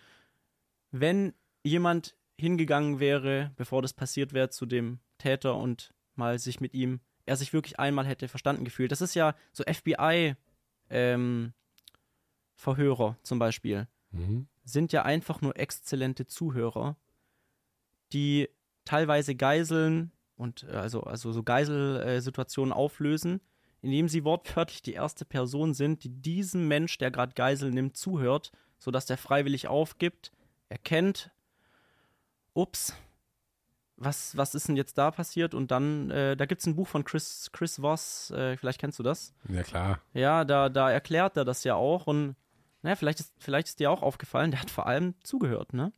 wenn jemand hingegangen wäre, bevor das passiert wäre, zu dem Täter und mal sich mit ihm, er sich wirklich einmal hätte verstanden gefühlt. Das ist ja so FBI-Verhörer zum Beispiel, sind ja einfach nur exzellente Zuhörer, die teilweise Geiseln und also so Geiselsituationen auflösen, indem sie wortwörtlich die erste Person sind, die diesem Mensch, der gerade Geisel nimmt, zuhört, sodass der freiwillig aufgibt, erkennt, ups, was ist denn jetzt da passiert? Und dann, da gibt es ein Buch von Chris Voss, vielleicht kennst du das. Ja, klar. Ja, da erklärt er das ja auch und naja, vielleicht ist dir auch aufgefallen, der hat vor allem zugehört, ne?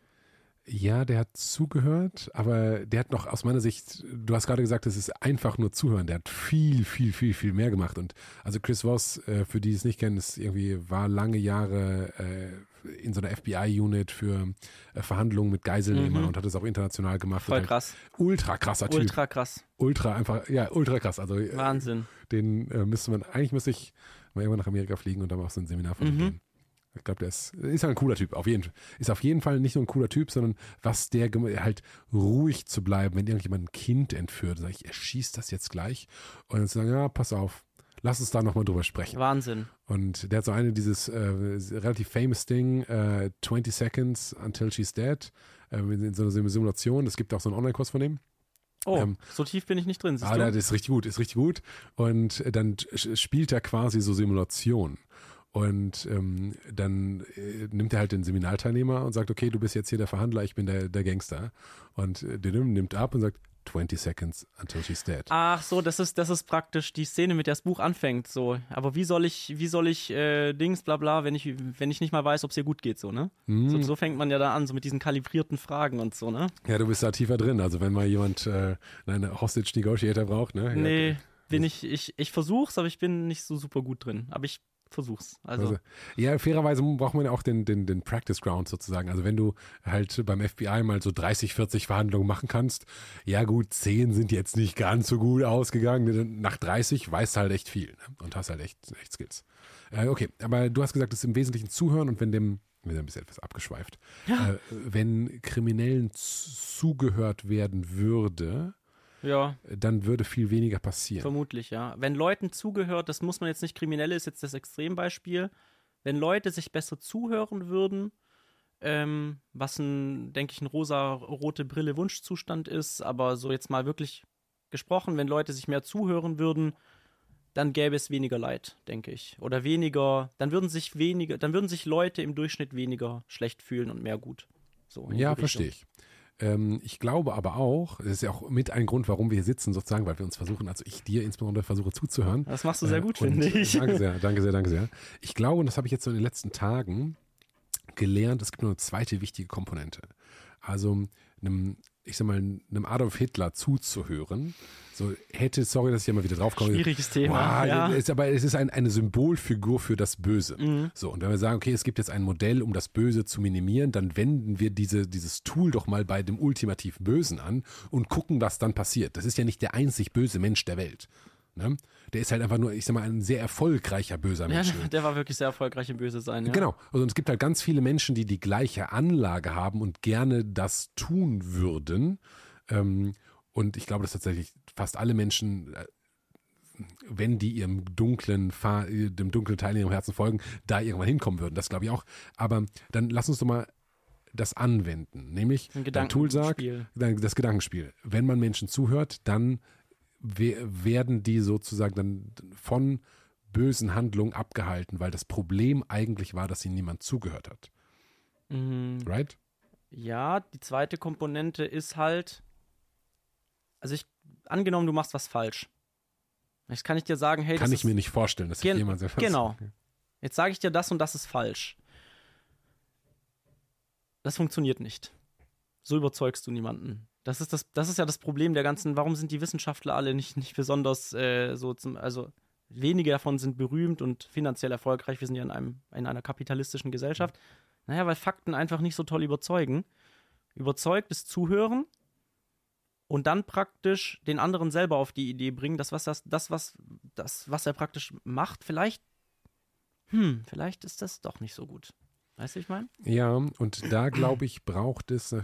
Ja, der hat zugehört, aber der hat noch aus meiner Sicht, du hast gerade gesagt, es ist einfach nur zuhören, der hat viel, viel, viel, viel mehr gemacht. Und also Chris Voss, für die es nicht kennen, war lange Jahre in so einer FBI-Unit für Verhandlungen mit Geiselnehmern und hat es auch international gemacht. Voll krass. Ultra krasser Typ. Ultra krass. Ultra krass. Also Wahnsinn. Eigentlich müsste ich mal irgendwann nach Amerika fliegen und da mal auf so ein Seminar von ihm gehen. Ich glaube, der ist halt ein cooler Typ, Ist auf jeden Fall nicht nur ein cooler Typ, sondern was der halt ruhig zu bleiben, wenn irgendjemand ein Kind entführt, sage ich, er schießt das jetzt gleich und dann zu sagen, ja, pass auf, lass uns da nochmal drüber sprechen. Wahnsinn. Und der hat so dieses relativ famous Ding, 20 Seconds Until She's Dead, in so einer Simulation. Es gibt auch so einen Online-Kurs von dem. Oh, so tief bin ich nicht drin, siehst du? Das ist richtig gut. Und dann spielt er quasi so Simulationen. Und dann nimmt er halt den Seminarteilnehmer und sagt, okay, du bist jetzt hier der Verhandler, ich bin der Gangster. Und der nimmt ab und sagt, 20 seconds until she's dead. Ach so, das ist praktisch die Szene, mit der das Buch anfängt. So. Aber wie soll ich Dings, bla bla, wenn ich nicht mal weiß, ob es ihr gut geht, so, ne? So fängt man ja da an, so mit diesen kalibrierten Fragen und so, ne? Ja, du bist da tiefer drin. Also wenn mal jemand einen Hostage-Negotiator braucht, ne? Nee, ich versuch's, aber ich bin nicht so super gut drin. Aber ich versuch's. Also. Ja, fairerweise braucht man ja auch den Practice Ground sozusagen. Also wenn du halt beim FBI mal so 30, 40 Verhandlungen machen kannst, ja gut, 10 sind jetzt nicht ganz so gut ausgegangen. Nach 30 weißt du halt echt viel, ne? Und hast halt echt Skills. Okay, aber du hast gesagt, es ist im Wesentlichen Zuhören und wir sind ein bisschen etwas abgeschweift. Ja. Wenn Kriminellen zugehört werden würde, ja, dann würde viel weniger passieren. Vermutlich, ja. Wenn Leuten zugehört, das muss man jetzt nicht, Kriminelle ist jetzt das Extrembeispiel, wenn Leute sich besser zuhören würden, was denke ich, ein rosa-rote Brille Wunschzustand ist, aber so jetzt mal wirklich gesprochen, wenn Leute sich mehr zuhören würden, dann gäbe es weniger Leid, denke ich. Oder dann würden sich Leute im Durchschnitt weniger schlecht fühlen und mehr gut. So ja, verstehe ich. Ich glaube aber auch, das ist ja auch mit ein Grund, warum wir hier sitzen, sozusagen, weil wir uns versuchen, also ich dir insbesondere versuche zuzuhören. Das machst du sehr gut, finde ich. Danke sehr. Ich glaube, und das habe ich jetzt so in den letzten Tagen gelernt, es gibt noch eine zweite wichtige Komponente. Also einem Adolf Hitler zuzuhören, sorry, dass ich ja mal wieder drauf komme. Schwieriges Thema. Wow, ja. Aber es ist eine Symbolfigur für das Böse. So, und wenn wir sagen, okay, es gibt jetzt ein Modell, um das Böse zu minimieren, dann wenden wir dieses Tool doch mal bei dem ultimativ Bösen an und gucken, was dann passiert. Das ist ja nicht der einzig böse Mensch der Welt. Ne? Der ist halt einfach nur, ein sehr erfolgreicher böser Mensch. Ja, der war wirklich sehr erfolgreich im Böse sein. Ja. Genau. Und es gibt halt ganz viele Menschen, die die gleiche Anlage haben und gerne das tun würden. Und ich glaube, dass tatsächlich fast alle Menschen, wenn die dem dunklen Teil in ihrem Herzen folgen, da irgendwann hinkommen würden. Das glaube ich auch. Aber dann lass uns doch mal das anwenden. Nämlich, dein Tool sagt, das Gedankenspiel. Wenn man Menschen zuhört, dann werden die sozusagen dann von bösen Handlungen abgehalten, weil das Problem eigentlich war, dass ihnen niemand zugehört hat. Right? Ja, die zweite Komponente ist halt, also angenommen, du machst was falsch. Jetzt kann ich dir sagen, hey, kann ich mir nicht vorstellen, dass ich jemand sehr falsch Genau. Jetzt sage ich dir, das und das ist falsch. Das funktioniert nicht. So überzeugst du niemanden. Das ist ja das Problem der ganzen, warum sind die Wissenschaftler alle nicht besonders also wenige davon sind berühmt und finanziell erfolgreich. Wir sind ja in einer kapitalistischen Gesellschaft. Naja, weil Fakten einfach nicht so toll überzeugen. Überzeugt ist Zuhören und dann praktisch den anderen selber auf die Idee bringen, was er praktisch macht, vielleicht ist das doch nicht so gut. Weißt du, ich meine? Ja, und da glaube ich, braucht es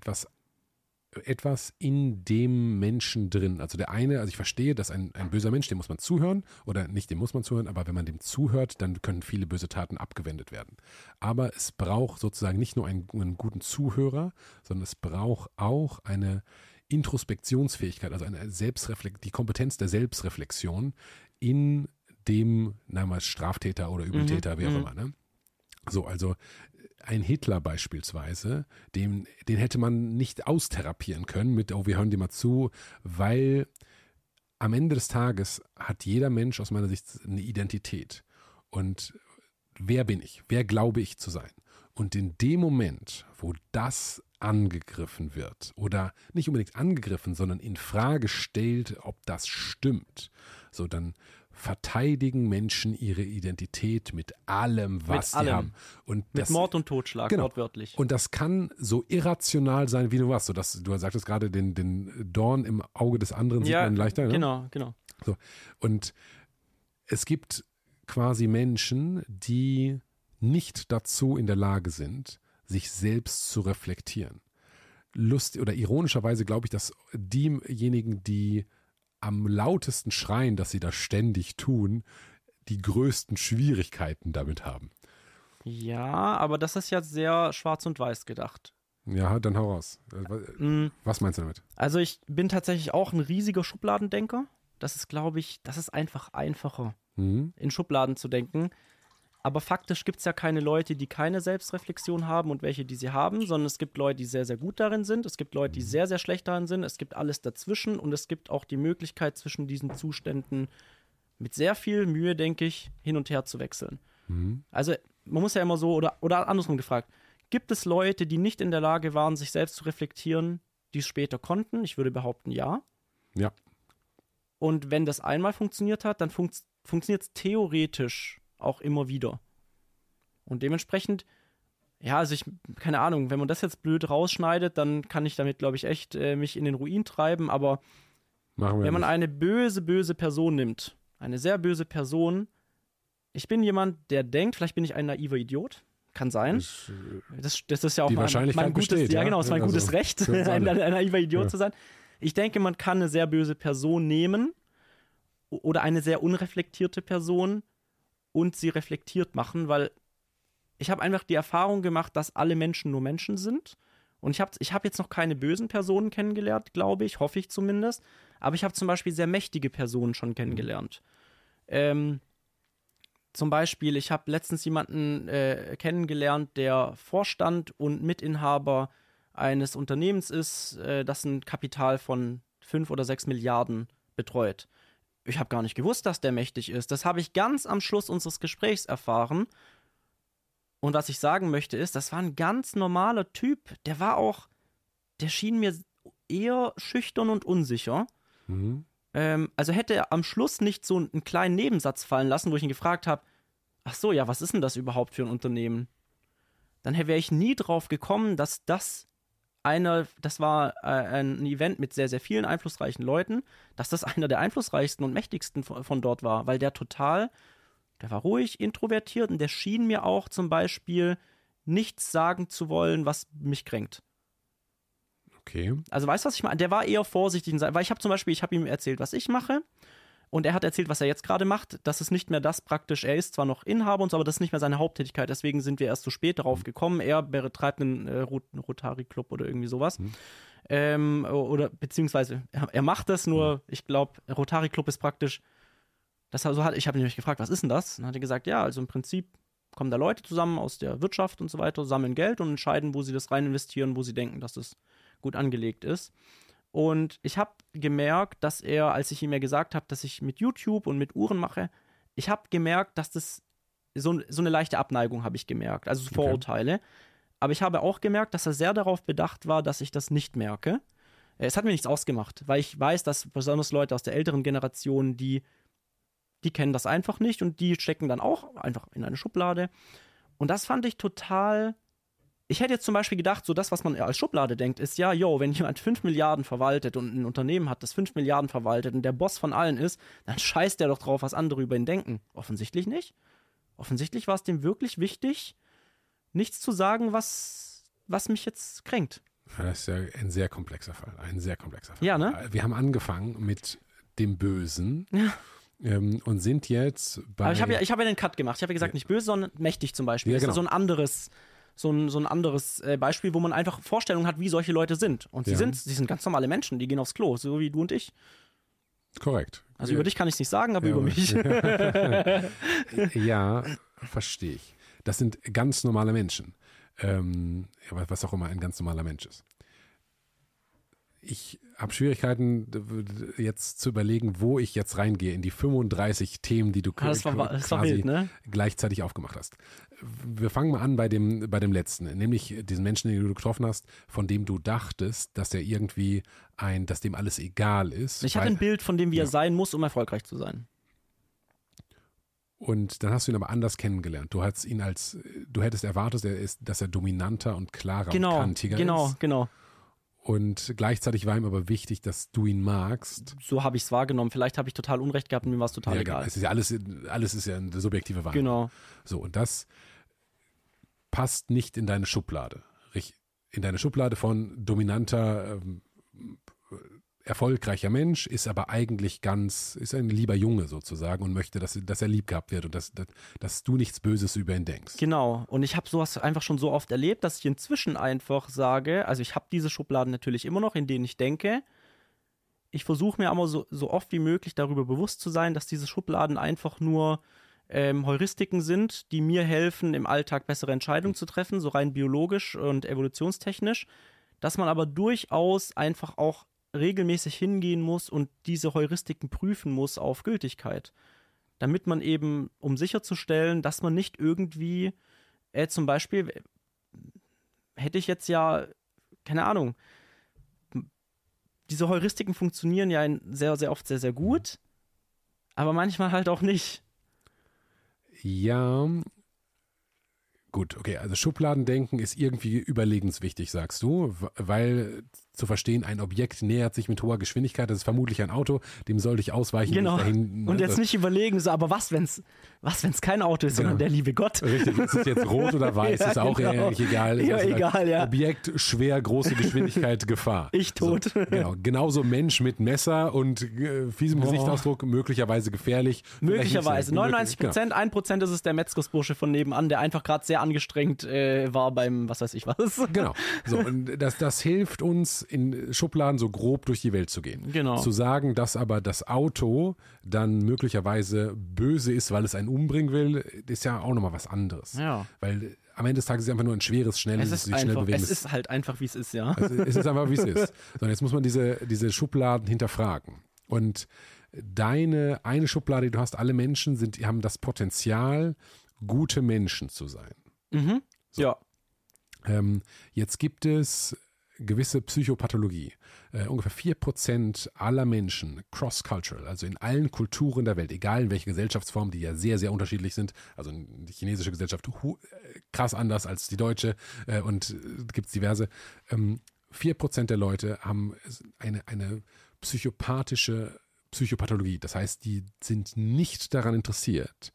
etwas in dem Menschen drin. Also ich verstehe, dass ein böser Mensch, dem muss man zuhören, oder nicht dem muss man zuhören, aber wenn man dem zuhört, dann können viele böse Taten abgewendet werden. Aber es braucht sozusagen nicht nur einen guten Zuhörer, sondern es braucht auch eine Introspektionsfähigkeit, also die Kompetenz der Selbstreflexion in dem, Straftäter oder Übeltäter, wie auch immer, ne? So, also ein Hitler beispielsweise, den hätte man nicht austherapieren können mit, oh, wir hören dir mal zu, weil am Ende des Tages hat jeder Mensch aus meiner Sicht eine Identität. Und wer bin ich? Wer glaube ich zu sein? Und in dem Moment, wo das angegriffen wird oder nicht unbedingt angegriffen, sondern in Frage stellt, ob das stimmt, so dann verteidigen Menschen ihre Identität mit allem, was sie haben. Und mit Mord und Totschlag, wortwörtlich. Und das kann so irrational sein, wie du warst. So, du sagtest gerade, den Dorn im Auge des anderen sieht man leichter. Ne? Genau. So. Und es gibt quasi Menschen, die nicht dazu in der Lage sind, sich selbst zu reflektieren. Oder ironischerweise glaube ich, dass diejenigen, die am lautesten schreien, dass sie das ständig tun, die größten Schwierigkeiten damit haben. Ja, aber das ist ja sehr schwarz und weiß gedacht. Ja, dann hau raus. Was meinst du damit? Also ich bin tatsächlich auch ein riesiger Schubladendenker. Das ist, glaube ich, das ist einfach einfacher, in Schubladen zu denken. Aber faktisch gibt es ja keine Leute, die keine Selbstreflexion haben und welche, die sie haben, sondern es gibt Leute, die sehr, sehr gut darin sind. Es gibt Leute, die sehr, sehr schlecht darin sind. Es gibt alles dazwischen und es gibt auch die Möglichkeit, zwischen diesen Zuständen mit sehr viel Mühe, denke ich, hin und her zu wechseln. Also man muss ja immer so, oder andersrum gefragt, gibt es Leute, die nicht in der Lage waren, sich selbst zu reflektieren, die es später konnten? Ich würde behaupten, ja. Ja. Und wenn das einmal funktioniert hat, dann funktioniert es theoretisch auch immer wieder. Und dementsprechend, ja, also keine Ahnung, wenn man das jetzt blöd rausschneidet, dann kann ich damit, glaube ich, echt mich in den Ruin treiben, aber wenn man eine böse, böse Person nimmt, eine sehr böse Person, ich bin jemand, der denkt, vielleicht bin ich ein naiver Idiot, kann sein. Das ist ja auch mein gutes, besteht, ja genau, ist mein gutes Recht, ein naiver Idiot zu sein. Ich denke, man kann eine sehr böse Person nehmen oder eine sehr unreflektierte Person und sie reflektiert machen, weil ich habe einfach die Erfahrung gemacht, dass alle Menschen nur Menschen sind. Und ich hab jetzt noch keine bösen Personen kennengelernt, glaube ich, hoffe ich zumindest. Aber ich habe zum Beispiel sehr mächtige Personen schon kennengelernt. Zum Beispiel, ich habe letztens jemanden kennengelernt, der Vorstand und Mitinhaber eines Unternehmens ist, das ein Kapital von 5 oder 6 Milliarden betreut. Ich habe gar nicht gewusst, dass der mächtig ist. Das habe ich ganz am Schluss unseres Gesprächs erfahren. Und was ich sagen möchte ist, das war ein ganz normaler Typ. Der schien mir eher schüchtern und unsicher. Also hätte er am Schluss nicht so einen kleinen Nebensatz fallen lassen, wo ich ihn gefragt habe, ach so, ja, was ist denn das überhaupt für ein Unternehmen? Dann wäre ich nie drauf gekommen, dass das war ein Event mit sehr, sehr vielen einflussreichen Leuten, dass das einer der einflussreichsten und mächtigsten von dort war, weil der war ruhig, introvertiert und der schien mir auch zum Beispiel nichts sagen zu wollen, was mich kränkt. Okay. Also weißt du, was ich meine? Der war eher vorsichtig, weil ich habe ihm erzählt, was ich mache. Und er hat erzählt, was er jetzt gerade macht. Das ist nicht mehr das praktisch. Er ist zwar noch Inhaber und so, aber das ist nicht mehr seine Haupttätigkeit. Deswegen sind wir erst so spät darauf gekommen. Er betreibt einen Rotary-Club oder irgendwie sowas. Oder beziehungsweise er macht das nur, ich glaube, Rotary-Club ist praktisch, ich habe ihn nämlich gefragt, was ist denn das? Und dann hat er gesagt, ja, also im Prinzip kommen da Leute zusammen aus der Wirtschaft und so weiter, sammeln Geld und entscheiden, wo sie das rein investieren, wo sie denken, dass das gut angelegt ist. Und ich habe gemerkt, dass er, als ich ihm ja gesagt habe, dass ich mit YouTube und mit Uhren mache, ich habe gemerkt, dass das so eine leichte Abneigung habe ich gemerkt, also Vorurteile. Aber ich habe auch gemerkt, dass er sehr darauf bedacht war, dass ich das nicht merke. Es hat mir nichts ausgemacht, weil ich weiß, dass besonders Leute aus der älteren Generation, die kennen das einfach nicht und die stecken dann auch einfach in eine Schublade. Und das fand ich total. Ich hätte jetzt zum Beispiel gedacht, so das, was man als Schublade denkt, ist ja, wenn jemand 5 Milliarden verwaltet und ein Unternehmen hat, das 5 Milliarden verwaltet und der Boss von allen ist, dann scheißt der doch drauf, was andere über ihn denken. Offensichtlich nicht. Offensichtlich war es dem wirklich wichtig, nichts zu sagen, was mich jetzt kränkt. Das ist ja ein sehr komplexer Fall. Ja, ne? Wir haben angefangen mit dem Bösen. Ja. Und sind jetzt bei. Aber ich habe ja den Cut gemacht. Ich habe ja gesagt, nicht böse, sondern mächtig zum Beispiel. Ja, genau. Das ist so ein anderes Beispiel, wo man einfach Vorstellungen hat, wie solche Leute sind. Und sie sind ganz normale Menschen, die gehen aufs Klo, so wie du und ich. Korrekt. Also über dich kann ich es nicht sagen, aber über mich. Ja, verstehe ich. Das sind ganz normale Menschen. Was auch immer ein ganz normaler Mensch ist. Ich habe Schwierigkeiten, jetzt zu überlegen, wo ich jetzt reingehe in die 35 Themen, die du das war wild, ne? gleichzeitig aufgemacht hast. Wir fangen mal an bei dem letzten, nämlich diesen Menschen, den du getroffen hast, von dem du dachtest, dass er irgendwie dass dem alles egal ist. Ich hatte ein Bild von dem, wie er sein muss, um erfolgreich zu sein. Und dann hast du ihn aber anders kennengelernt. Du hättest erwartet, dass er dominanter und klarer und kantiger ist. Genau. Und gleichzeitig war ihm aber wichtig, dass du ihn magst. So habe ich es wahrgenommen. Vielleicht habe ich total Unrecht gehabt und mir war es total egal. Es ist ja alles ist ja eine subjektive Wahrnehmung. Genau. So, und das passt nicht in deine Schublade. In deine Schublade von dominanter, erfolgreicher Mensch, ist aber eigentlich ist ein lieber Junge sozusagen und möchte, dass er lieb gehabt wird und dass du nichts Böses über ihn denkst. Genau. Und ich habe sowas einfach schon so oft erlebt, dass ich inzwischen einfach sage, also ich habe diese Schubladen natürlich immer noch, in denen ich denke. Ich versuche mir aber so oft wie möglich darüber bewusst zu sein, dass diese Schubladen einfach nur Heuristiken sind, die mir helfen, im Alltag bessere Entscheidungen zu treffen, so rein biologisch und evolutionstechnisch, dass man aber durchaus einfach auch regelmäßig hingehen muss und diese Heuristiken prüfen muss auf Gültigkeit. Damit man eben, um sicherzustellen, dass man nicht irgendwie, zum Beispiel, hätte ich jetzt ja, keine Ahnung, diese Heuristiken funktionieren ja sehr, sehr oft sehr, sehr gut, aber manchmal halt auch nicht. Ja, gut, okay, also Schubladendenken ist irgendwie überlebenswichtig, sagst du, weil zu verstehen, ein Objekt nähert sich mit hoher Geschwindigkeit, das ist vermutlich ein Auto, dem sollte ich ausweichen. Genau, dahin, und jetzt nicht überlegen, so, aber was, wenn's kein Auto ist, sondern der liebe Gott. Richtig, ist es jetzt rot oder weiß, ist auch ehrlich egal. Ja, egal, ja. Objekt, schwer, große Geschwindigkeit, Gefahr. Ich tot. So, genau, genauso Mensch mit Messer und fiesem Gesichtsausdruck, möglicherweise gefährlich. Möglicherweise, 99%, 1% ist es der Metzgersbursche von nebenan, der einfach gerade sehr angestrengt war beim, was weiß ich was. Genau, so, und das hilft uns, in Schubladen so grob durch die Welt zu gehen. Genau. Zu sagen, dass aber das Auto dann möglicherweise böse ist, weil es einen umbringen will, ist ja auch nochmal was anderes. Ja. Weil am Ende des Tages ist es einfach nur ein schweres, schnelles, sich schnell bewegendes. Es ist halt einfach, wie es ist, ja. Also, es ist einfach, wie es ist. So, jetzt muss man diese Schubladen hinterfragen. Und eine Schublade, die du hast, alle Menschen haben das Potenzial, gute Menschen zu sein. Mhm. So. Ja. Jetzt gibt es gewisse Psychopathologie. Ungefähr 4% aller Menschen, cross-cultural, also in allen Kulturen der Welt, egal in welcher Gesellschaftsform, die ja sehr, sehr unterschiedlich sind, also die chinesische Gesellschaft krass anders als die deutsche und gibt es diverse, 4% der Leute haben eine psychopathische Psychopathologie. Das heißt, die sind nicht daran interessiert,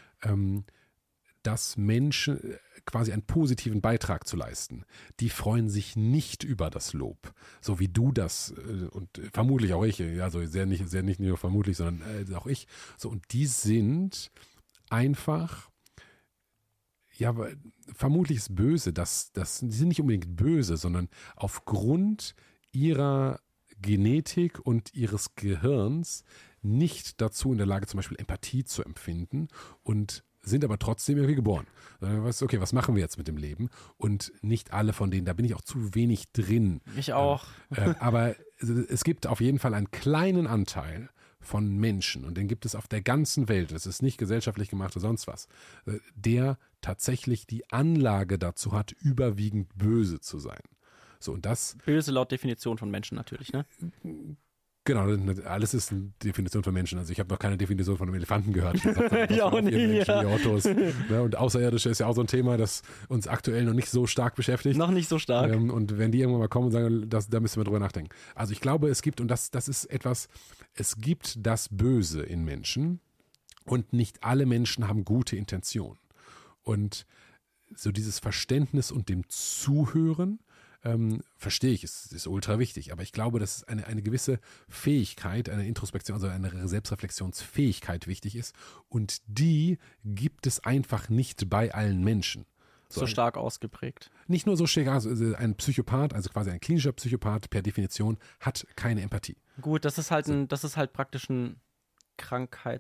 dass Menschen quasi einen positiven Beitrag zu leisten. Die freuen sich nicht über das Lob, so wie du das und vermutlich auch ich, also sehr nicht nur vermutlich, sondern auch ich. So, und die sind einfach, ja, vermutlich ist böse, die sind nicht unbedingt böse, sondern aufgrund ihrer Genetik und ihres Gehirns nicht dazu in der Lage, zum Beispiel Empathie zu empfinden und sind aber trotzdem irgendwie geboren. Okay, was machen wir jetzt mit dem Leben? Und nicht alle von denen, da bin ich auch zu wenig drin. Ich auch. Aber es gibt auf jeden Fall einen kleinen Anteil von Menschen, und den gibt es auf der ganzen Welt, das ist nicht gesellschaftlich gemacht oder sonst was, der tatsächlich die Anlage dazu hat, überwiegend böse zu sein. So, und das böse laut Definition von Menschen natürlich, ne? Genau, alles ist eine Definition von Menschen. Also ich habe noch keine Definition von einem Elefanten gehört. Ich auch nicht. Menschen, die Autos. Ne? Und Außerirdische ist ja auch so ein Thema, das uns aktuell noch nicht so stark beschäftigt. Noch nicht so stark. Und wenn die irgendwann mal kommen und sagen, da müssen wir drüber nachdenken. Also ich glaube, es gibt, und das ist etwas, es gibt das Böse in Menschen und nicht alle Menschen haben gute Intentionen. Und so dieses Verständnis und dem Zuhören, verstehe ich, es ist ultra wichtig, aber ich glaube, dass eine gewisse Fähigkeit, eine Introspektion, also eine Selbstreflexionsfähigkeit wichtig ist, und die gibt es einfach nicht bei allen Menschen. So stark ausgeprägt. Nicht nur so stark, also ein Psychopath, also quasi ein klinischer Psychopath per Definition, hat keine Empathie. Gut, das ist halt praktisch ein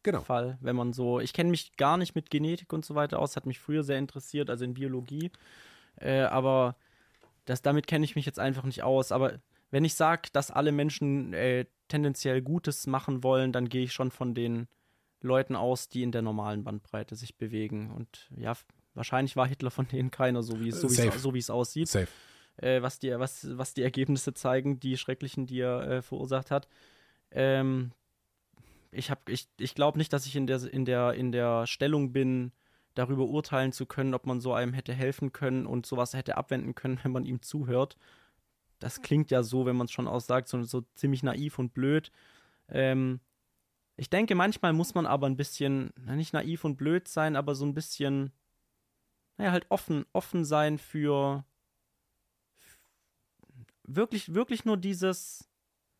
Fall, wenn man so, ich kenne mich gar nicht mit Genetik und so weiter aus, hat mich früher sehr interessiert, also in Biologie, aber damit kenne ich mich jetzt einfach nicht aus, aber wenn ich sage, dass alle Menschen tendenziell Gutes machen wollen, dann gehe ich schon von den Leuten aus, die in der normalen Bandbreite sich bewegen und ja, wahrscheinlich war Hitler von denen keiner, so wie es aussieht. Safe. Was die Ergebnisse zeigen, die schrecklichen, die er verursacht hat. Ich glaube nicht, dass ich in der Stellung bin, darüber urteilen zu können, ob man so einem hätte helfen können und sowas hätte abwenden können, wenn man ihm zuhört. Das klingt ja so, wenn man es schon aussagt, so ziemlich naiv und blöd. Ich denke, manchmal muss man aber ein bisschen, nicht naiv und blöd sein, aber so ein bisschen, halt offen sein für wirklich nur dieses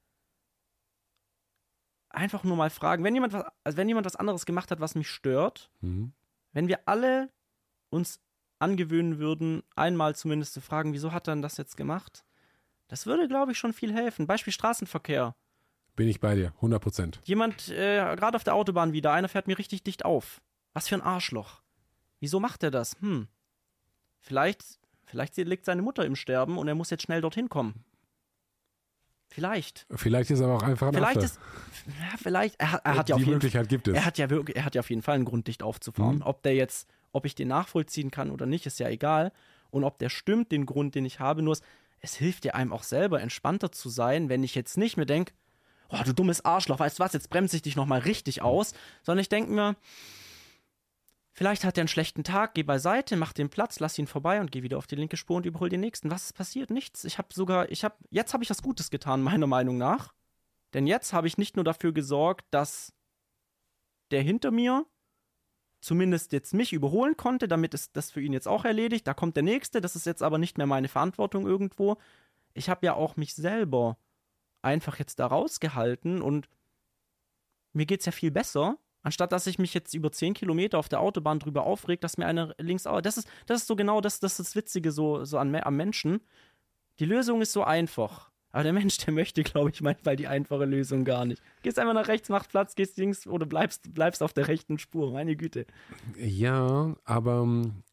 einfach nur mal fragen, wenn jemand was anderes gemacht hat, was mich stört, wenn wir alle uns angewöhnen würden, einmal zumindest zu fragen, wieso hat er denn das jetzt gemacht? Das würde, glaube ich, schon viel helfen. Beispiel Straßenverkehr. Bin ich bei dir, 100%. Jemand, gerade auf der Autobahn wieder, einer fährt mir richtig dicht auf. Was für ein Arschloch. Wieso macht er das? Vielleicht liegt seine Mutter im Sterben und er muss jetzt schnell dorthin kommen. Vielleicht Vielleicht ist er aber auch einfach ein Affe. Er hat ja auf Die Möglichkeit gibt es. Er hat ja auf jeden Fall einen Grund, dicht aufzufahren. Ob ich den nachvollziehen kann oder nicht, ist ja egal. Und ob der stimmt, den Grund, den ich habe, nur es hilft ja einem auch selber, entspannter zu sein, wenn ich jetzt nicht mehr denke, oh, du dummes Arschloch, weißt du was, jetzt bremse ich dich nochmal richtig aus, sondern ich denke mir, vielleicht hat er einen schlechten Tag, geh beiseite, mach den Platz, lass ihn vorbei und geh wieder auf die linke Spur und überhol den nächsten. Was ist passiert? Nichts. Jetzt habe ich was Gutes getan, meiner Meinung nach. Denn jetzt habe ich nicht nur dafür gesorgt, dass der hinter mir zumindest jetzt mich überholen konnte, damit ist das für ihn jetzt auch erledigt. Da kommt der Nächste, das ist jetzt aber nicht mehr meine Verantwortung irgendwo. Ich habe ja auch mich selber einfach jetzt da rausgehalten und mir geht's ja viel besser, anstatt dass ich mich jetzt über 10 Kilometer auf der Autobahn drüber aufregt, dass mir einer links... Das ist so genau das ist das Witzige so am Menschen. Die Lösung ist so einfach. Aber der Mensch, der möchte, glaube ich, manchmal die einfache Lösung gar nicht. Gehst einfach nach rechts, mach Platz, gehst links oder bleibst auf der rechten Spur. Meine Güte. Ja, aber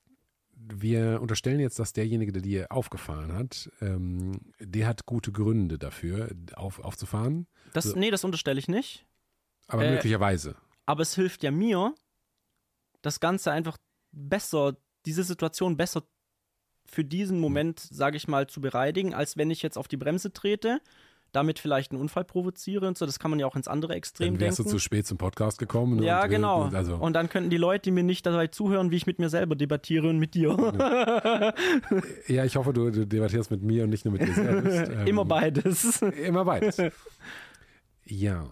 wir unterstellen jetzt, dass derjenige, der dir aufgefahren hat, der hat gute Gründe dafür, aufzufahren. Das unterstelle ich nicht. Aber möglicherweise. Aber es hilft ja mir, das Ganze einfach besser, diese Situation besser für diesen Moment, sage ich mal, zu bereinigen, als wenn ich jetzt auf die Bremse trete, damit vielleicht einen Unfall provoziere und so. Das kann man ja auch ins andere Extrem denken. Dann wärst du zu spät zum Podcast gekommen. Ja, genau. Und dann könnten die Leute mir nicht dabei zuhören, wie ich mit mir selber debattiere und mit dir. Ja, ich hoffe, du debattierst mit mir und nicht nur mit dir selbst. Immer beides. Immer beides. Ja.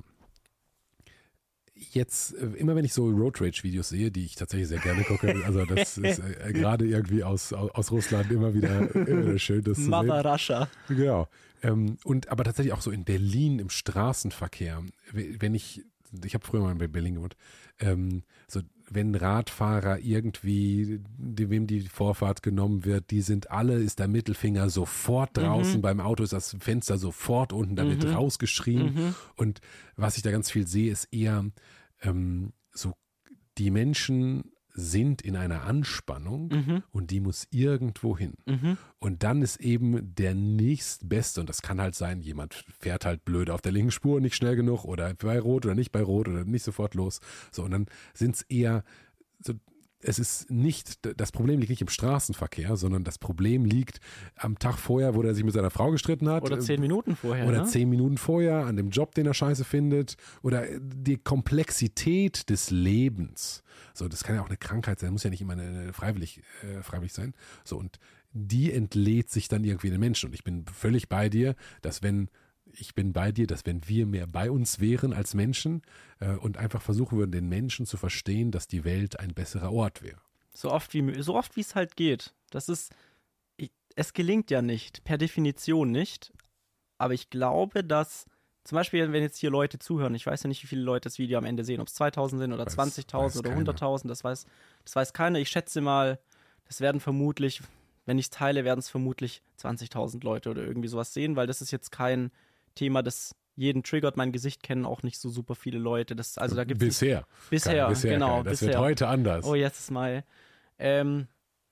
Jetzt, immer wenn ich so Road-Rage-Videos sehe, die ich tatsächlich sehr gerne gucke, also das ist gerade irgendwie aus Russland immer wieder schön, das zu sehen. Mother Russia. Genau. Aber tatsächlich auch so in Berlin im Straßenverkehr, wenn ich habe früher mal in Berlin gewohnt, so wenn Radfahrer irgendwie, wem die Vorfahrt genommen wird, ist der Mittelfinger sofort draußen, beim Auto ist das Fenster sofort unten, da wird rausgeschrien. Und was ich da ganz viel sehe, ist eher so, die Menschen sind in einer Anspannung und die muss irgendwo hin. Und dann ist eben der nächstbeste, und das kann halt sein, jemand fährt halt blöd auf der linken Spur, nicht schnell genug oder bei Rot oder nicht bei Rot oder nicht sofort los. So, und dann sind es eher so, es ist nicht, das Problem liegt nicht im Straßenverkehr, sondern das Problem liegt am Tag vorher, wo er sich mit seiner Frau gestritten hat. Oder 10 Minuten vorher. Oder 10 Minuten vorher, an dem Job, den er scheiße findet. Oder die Komplexität des Lebens. So, das kann ja auch eine Krankheit sein, muss ja nicht immer freiwillig sein. So, und die entlädt sich dann irgendwie in den Menschen. Und ich bin völlig bei dir, dass wenn wir mehr bei uns wären als Menschen und einfach versuchen würden, den Menschen zu verstehen, dass die Welt ein besserer Ort wäre. So oft wie es halt geht. Es gelingt ja nicht, per Definition nicht. Aber ich glaube, dass, zum Beispiel, wenn jetzt hier Leute zuhören, ich weiß ja nicht, wie viele Leute das Video am Ende sehen, ob es 2000 sind oder 20.000 oder 100.000, das weiß keiner. Ich schätze mal, das werden vermutlich, wenn ich es teile, werden es vermutlich 20.000 Leute oder irgendwie sowas sehen, weil das ist jetzt kein Thema, das jeden triggert mein Gesicht, kennen auch nicht so super viele Leute. Also da gibt's bisher. Bisher, genau. Das wird heute anders. Oh, jetzt ist Mai. Wenn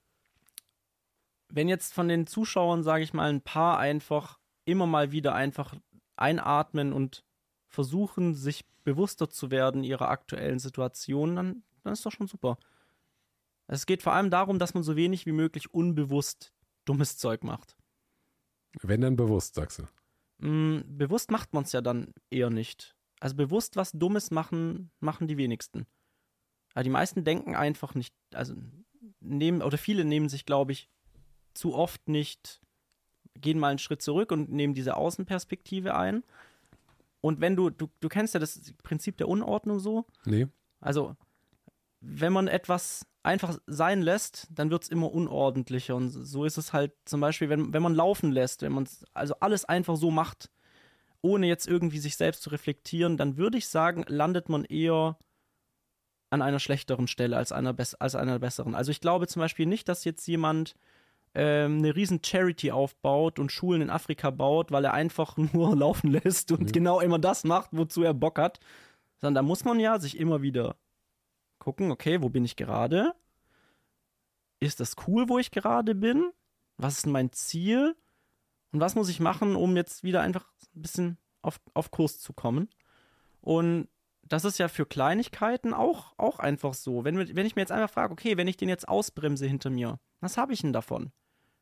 jetzt von den Zuschauern, sage ich mal, ein paar einfach immer mal wieder einfach einatmen und versuchen, sich bewusster zu werden ihrer aktuellen Situation, dann ist doch schon super. Es geht vor allem darum, dass man so wenig wie möglich unbewusst dummes Zeug macht. Wenn dann bewusst, sagst du. Bewusst macht man es ja dann eher nicht. Also bewusst was Dummes machen die wenigsten. Aber die meisten denken einfach nicht, also viele nehmen sich, glaube ich, zu oft nicht, gehen mal einen Schritt zurück und nehmen diese Außenperspektive ein. Und wenn du kennst ja das Prinzip der Unordnung so. Nee. Also, wenn man etwas einfach sein lässt, dann wird es immer unordentlicher. Und so ist es halt zum Beispiel, wenn man laufen lässt, wenn man also alles einfach so macht, ohne jetzt irgendwie sich selbst zu reflektieren, dann würde ich sagen, landet man eher an einer schlechteren Stelle als einer besseren. Also ich glaube zum Beispiel nicht, dass jetzt jemand eine riesen Charity aufbaut und Schulen in Afrika baut, weil er einfach nur laufen lässt und genau immer das macht, wozu er Bock hat. Sondern da muss man ja sich immer wieder gucken, okay, wo bin ich gerade? Ist das cool, wo ich gerade bin? Was ist mein Ziel? Und was muss ich machen, um jetzt wieder einfach ein bisschen auf Kurs zu kommen? Und das ist ja für Kleinigkeiten auch einfach so. Wenn ich mir jetzt einfach frage, okay, wenn ich den jetzt ausbremse hinter mir, was habe ich denn davon?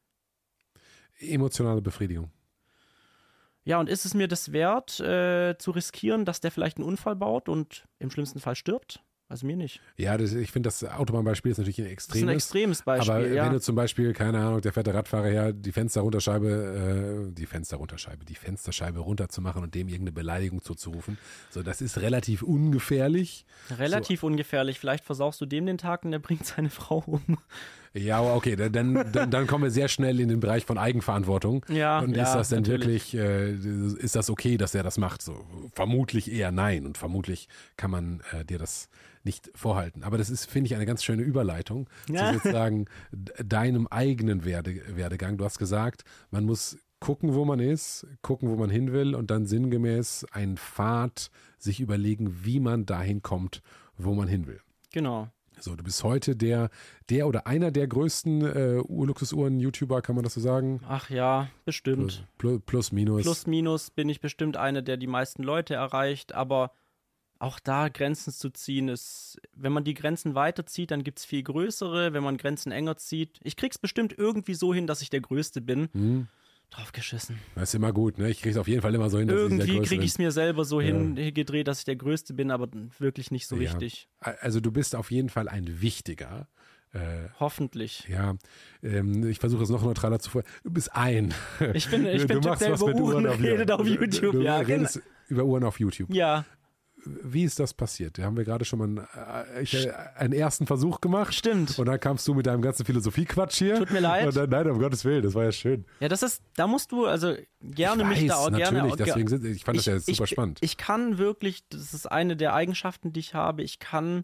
Emotionale Befriedigung. Ja, und ist es mir das wert, zu riskieren, dass der vielleicht einen Unfall baut und im schlimmsten Fall stirbt? Also mir nicht. Ja, ich finde, das Autobahnbeispiel ist natürlich ein extremes. Das ist ein extremes Beispiel, aber ja. wenn du zum Beispiel, keine Ahnung, der fährt der Radfahrer her, die Fensterscheibe runterzumachen und dem irgendeine Beleidigung zuzurufen, so, das ist relativ ungefährlich. Relativ ungefährlich. Vielleicht versauchst du dem den Tag und der bringt seine Frau um. Ja, okay, dann kommen wir sehr schnell in den Bereich von Eigenverantwortung. Ja, und ist das denn natürlich. wirklich, ist das okay, dass er das macht? So, vermutlich eher nein und vermutlich kann man dir das nicht vorhalten. Aber das ist, finde ich, eine ganz schöne Überleitung zu sozusagen deinem eigenen Werdegang. Du hast gesagt, man muss gucken, wo man ist, gucken, wo man hin will und dann sinngemäß einen Pfad sich überlegen, wie man dahin kommt, wo man hin will. Genau. So, du bist heute der oder einer der größten Luxusuhren-YouTuber, kann man das so sagen? Ach ja, bestimmt. Plus, minus. Plus, minus bin ich bestimmt einer, der die meisten Leute erreicht, aber auch da Grenzen zu ziehen ist, wenn man die Grenzen weiterzieht, dann gibt es viel größere, wenn man Grenzen enger zieht. Ich krieg's bestimmt irgendwie so hin, dass ich der Größte bin. Draufgeschissen. Das ist immer gut, ne? Ich krieg's auf jeden Fall immer so hin, dass irgendwie ich der Größte bin. Irgendwie kriege ich es mir selber so hingedreht, dass ich der Größte bin, aber wirklich nicht so richtig. Also du bist auf jeden Fall ein wichtiger. Hoffentlich. Ja, ich versuche es noch neutraler zu vorstellen. Du bist ein. Ich bin du Typ, machst der was über mit Uhren auf redet auf YouTube. Du Ja, redest über Uhren auf YouTube. Ja. Wie ist das passiert? Da haben wir gerade schon mal einen ersten Versuch gemacht. Stimmt. Und dann kamst du mit deinem ganzen Philosophie-Quatsch hier. Tut mir leid. Und dann, nein, um Gottes Willen, das war ja schön. Ja, da musst du also gerne ich weiß, mich da auch gerne. Natürlich, deswegen ich fand das ja super spannend. Ich kann wirklich, das ist eine der Eigenschaften, die ich habe, ich kann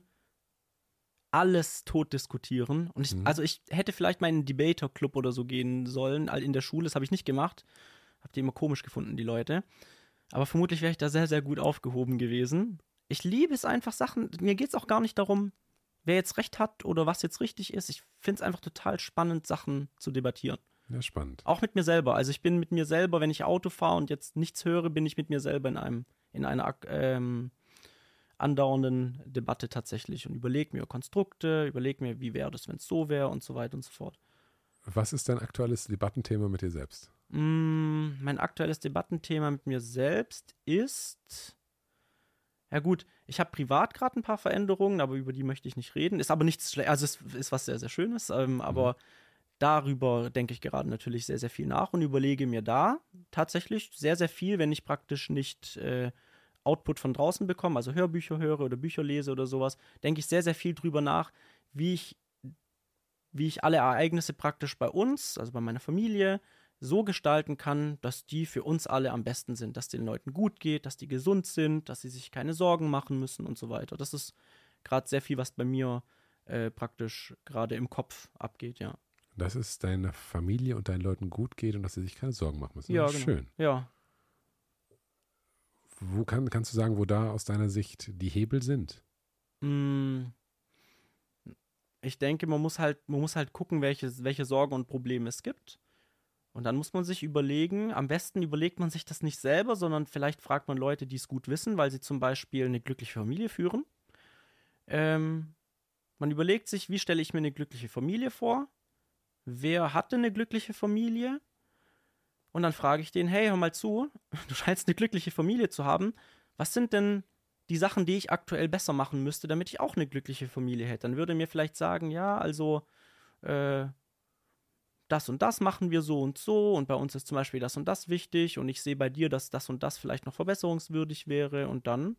alles tot diskutieren. Und ich hätte vielleicht mal in einen Debater-Club oder so gehen sollen, in der Schule, das habe ich nicht gemacht. Hab die immer komisch gefunden, die Leute. Aber vermutlich wäre ich da sehr, sehr gut aufgehoben gewesen. Ich liebe es einfach Sachen, mir geht es auch gar nicht darum, wer jetzt recht hat oder was jetzt richtig ist. Ich finde es einfach total spannend, Sachen zu debattieren. Ja, spannend. Auch mit mir selber. Also ich bin mit mir selber, wenn ich Auto fahre und jetzt nichts höre, bin ich mit mir selber in einer andauernden Debatte tatsächlich und überlege mir Konstrukte, überlege mir, wie wäre das, wenn es so wäre und so weiter und so fort. Was ist dein aktuelles Debattenthema mit dir selbst? Mein aktuelles Debattenthema mit mir selbst ist, ja gut, ich habe privat gerade ein paar Veränderungen, aber über die möchte ich nicht reden. Ist aber nichts Schlechtes, also es ist was sehr, sehr Schönes, aber darüber denke ich gerade natürlich sehr, sehr viel nach und überlege mir da tatsächlich sehr, sehr viel, wenn ich praktisch nicht Output von draußen bekomme, also Hörbücher höre oder Bücher lese oder sowas, denke ich sehr, sehr viel drüber nach, wie ich alle Ereignisse praktisch bei uns, also bei meiner Familie, so gestalten kann, dass die für uns alle am besten sind, dass den Leuten gut geht, dass die gesund sind, dass sie sich keine Sorgen machen müssen und so weiter. Das ist gerade sehr viel, was bei mir praktisch gerade im Kopf abgeht, ja. Dass es deiner Familie und deinen Leuten gut geht und dass sie sich keine Sorgen machen müssen. Ja, das ist genau. Schön. Ja. kannst du sagen, wo da aus deiner Sicht die Hebel sind? Ich denke, man muss halt gucken, welche Sorgen und Probleme es gibt. Und dann muss man sich überlegen, am besten überlegt man sich das nicht selber, sondern vielleicht fragt man Leute, die es gut wissen, weil sie zum Beispiel eine glückliche Familie führen. Man überlegt sich, wie stelle ich mir eine glückliche Familie vor? Wer hatte eine glückliche Familie? Und dann frage ich den, hey, hör mal zu, du scheinst eine glückliche Familie zu haben. Was sind denn die Sachen, die ich aktuell besser machen müsste, damit ich auch eine glückliche Familie hätte? Dann würde er mir vielleicht sagen, ja, also das und das machen wir so und bei uns ist zum Beispiel das und das wichtig und ich sehe bei dir, dass das und das vielleicht noch verbesserungswürdig wäre und dann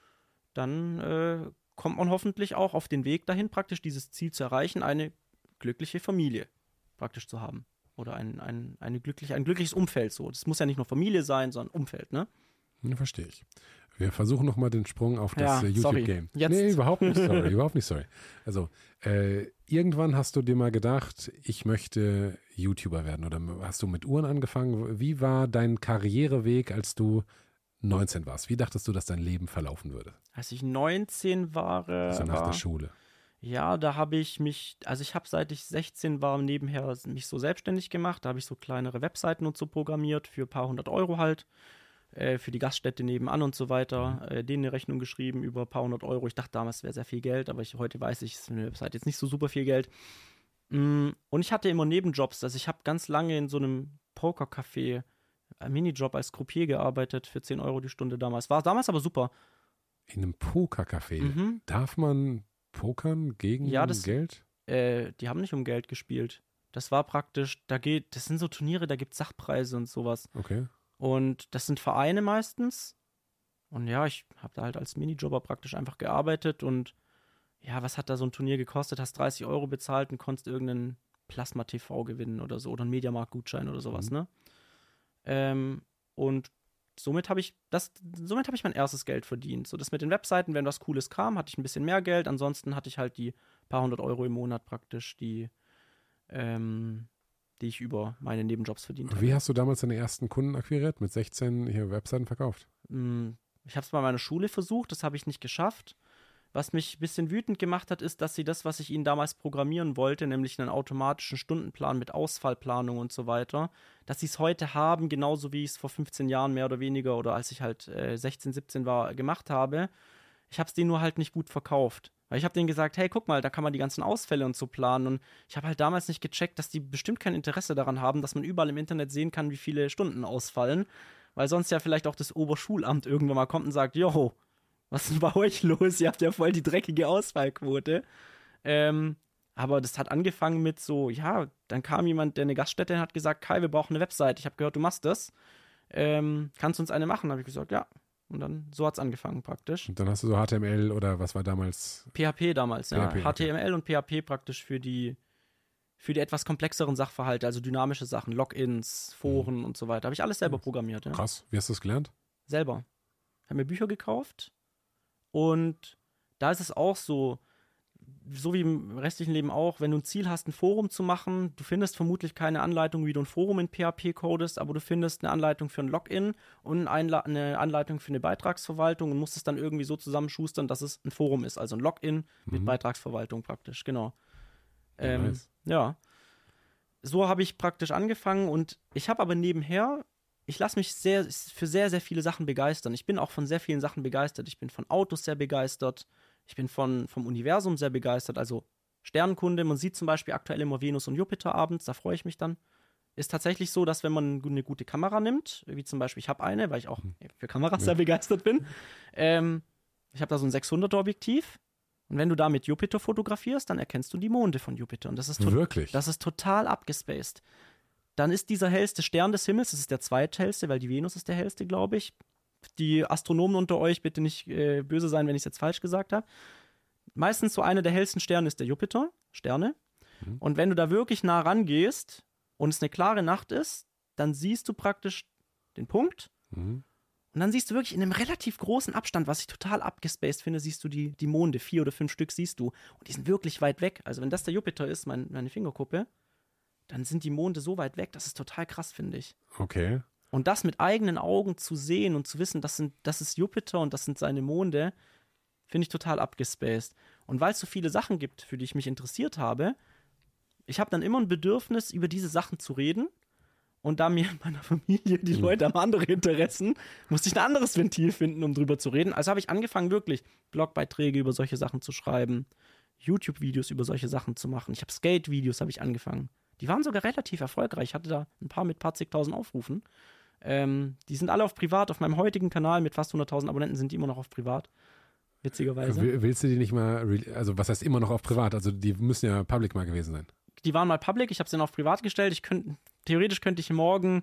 kommt man hoffentlich auch auf den Weg dahin, praktisch dieses Ziel zu erreichen, eine glückliche Familie praktisch zu haben. Oder ein glückliches Umfeld so. Das muss ja nicht nur Familie sein, sondern Umfeld, ne? Ja, verstehe ich. Wir versuchen nochmal den Sprung auf das YouTube-Game. Jetzt. Nee, überhaupt nicht sorry. Also, irgendwann hast du dir mal gedacht, ich möchte YouTuber werden. Oder hast du mit Uhren angefangen? Wie war dein Karriereweg, als du 19 warst? Wie dachtest du, dass dein Leben verlaufen würde? Als ich 19 war, also nach der Schule. Ja, da habe ich mich, also ich habe seit ich 16 war nebenher mich so selbstständig gemacht. Da habe ich so kleinere Webseiten und so programmiert für ein paar 100 € halt. Für die Gaststätte nebenan und so weiter. Denen eine Rechnung geschrieben über ein paar 100 €. Ich dachte damals, es wäre sehr viel Geld, aber heute weiß ich, es ist eine Website jetzt nicht so super viel Geld. Und ich hatte immer Nebenjobs. Also ich habe ganz lange in so einem Pokercafé, Minijob als Croupier gearbeitet für 10 € die Stunde damals. War damals aber super. In einem Pokercafé? Darf man pokern gegen Geld? Die haben nicht um Geld gespielt. Das war praktisch, das sind so Turniere, da gibt es Sachpreise und sowas. Okay. Und das sind Vereine meistens. Und ja, ich habe da halt als Minijobber praktisch einfach gearbeitet. Und ja, was hat da so ein Turnier gekostet? Hast 30 € bezahlt und konntest irgendeinen Plasma-TV gewinnen oder so. Oder einen Mediamarkt-Gutschein oder sowas, ne? Und somit habe ich mein erstes Geld verdient. So, das mit den Webseiten, wenn was Cooles kam, hatte ich ein bisschen mehr Geld. Ansonsten hatte ich halt die paar 100 € im Monat praktisch, die ich über meine Nebenjobs verdient habe. Wie hast du damals deine ersten Kunden akquiriert? Mit 16 hier Webseiten verkauft? Ich habe es bei meiner Schule versucht, das habe ich nicht geschafft. Was mich ein bisschen wütend gemacht hat, ist, dass sie das, was ich ihnen damals programmieren wollte, nämlich einen automatischen Stundenplan mit Ausfallplanung und so weiter, dass sie es heute haben, genauso wie ich es vor 15 Jahren mehr oder weniger oder als ich halt 16, 17 war, gemacht habe. Ich habe es denen nur halt nicht gut verkauft. Weil ich habe denen gesagt, hey, guck mal, da kann man die ganzen Ausfälle und so planen. Und ich habe halt damals nicht gecheckt, dass die bestimmt kein Interesse daran haben, dass man überall im Internet sehen kann, wie viele Stunden ausfallen. Weil sonst ja vielleicht auch das Oberschulamt irgendwann mal kommt und sagt, jo, was ist denn bei euch los? Ihr habt ja voll die dreckige Ausfallquote. Aber das hat angefangen mit so, ja, dann kam jemand, der eine Gaststätte hat gesagt, Kai, wir brauchen eine Website. Ich habe gehört, du machst das. Kannst du uns eine machen? Habe ich gesagt, ja. Und dann, so hat es angefangen praktisch. Und dann hast du so HTML oder was war damals? PHP damals, ja. PHP, HTML und PHP praktisch für die etwas komplexeren Sachverhalte, also dynamische Sachen, Logins, Foren und so weiter. Habe ich alles selber programmiert. Ja. Krass. Wie hast du das gelernt? Selber. Habe mir Bücher gekauft und da ist es auch so wie im restlichen Leben auch, wenn du ein Ziel hast, ein Forum zu machen, du findest vermutlich keine Anleitung, wie du ein Forum in PHP codest, aber du findest eine Anleitung für ein Login und eine Anleitung für eine Beitragsverwaltung und musst es dann irgendwie so zusammenschustern, dass es ein Forum ist, also ein Login mit Beitragsverwaltung praktisch, genau. Nice. Ja. So habe ich praktisch angefangen und ich habe aber nebenher, ich lasse mich für sehr, sehr viele Sachen begeistern. Ich bin auch von sehr vielen Sachen begeistert. Ich bin von Autos sehr begeistert. Ich bin vom Universum sehr begeistert, also Sternenkunde. Man sieht zum Beispiel aktuell immer Venus und Jupiter abends, da freue ich mich dann. Ist tatsächlich so, dass wenn man eine gute Kamera nimmt, wie zum Beispiel, ich habe eine, weil ich auch für Kameras sehr begeistert bin. Ich habe da so ein 600er Objektiv und wenn du da mit Jupiter fotografierst, dann erkennst du die Monde von Jupiter. Und das ist wirklich? Das ist total abgespaced. Dann ist dieser hellste Stern des Himmels, das ist der zweithellste, weil die Venus ist der hellste, glaube ich. Die Astronomen unter euch, bitte nicht böse sein, wenn ich es jetzt falsch gesagt habe. Meistens so einer der hellsten Sterne ist der Jupiter, Sterne. Und wenn du da wirklich nah rangehst und es eine klare Nacht ist, dann siehst du praktisch den Punkt. Und dann siehst du wirklich in einem relativ großen Abstand, was ich total abgespaced finde, siehst du die Monde, 4 oder 5 Stück siehst du. Und die sind wirklich weit weg. Also wenn das der Jupiter ist, meine Fingerkuppe, dann sind die Monde so weit weg, das ist total krass, finde ich. Okay. Und das mit eigenen Augen zu sehen und zu wissen, das ist Jupiter und das sind seine Monde, finde ich total abgespaced. Und weil es so viele Sachen gibt, für die ich mich interessiert habe, ich habe dann immer ein Bedürfnis, über diese Sachen zu reden. Und da mir in meiner Familie die Leute haben andere Interessen, musste ich ein anderes Ventil finden, um drüber zu reden. Also habe ich angefangen, wirklich Blogbeiträge über solche Sachen zu schreiben, YouTube-Videos über solche Sachen zu machen. Ich habe Skate-Videos habe ich angefangen. Die waren sogar relativ erfolgreich. Ich hatte da ein paar mit zigtausend Aufrufen. Die sind alle auf privat. Auf meinem heutigen Kanal mit fast 100.000 Abonnenten sind die immer noch auf privat. Witzigerweise. Willst du die nicht mal, also was heißt immer noch auf privat? Also die müssen ja public mal gewesen sein. Die waren mal public, ich habe sie dann auf privat gestellt. Theoretisch könnte ich morgen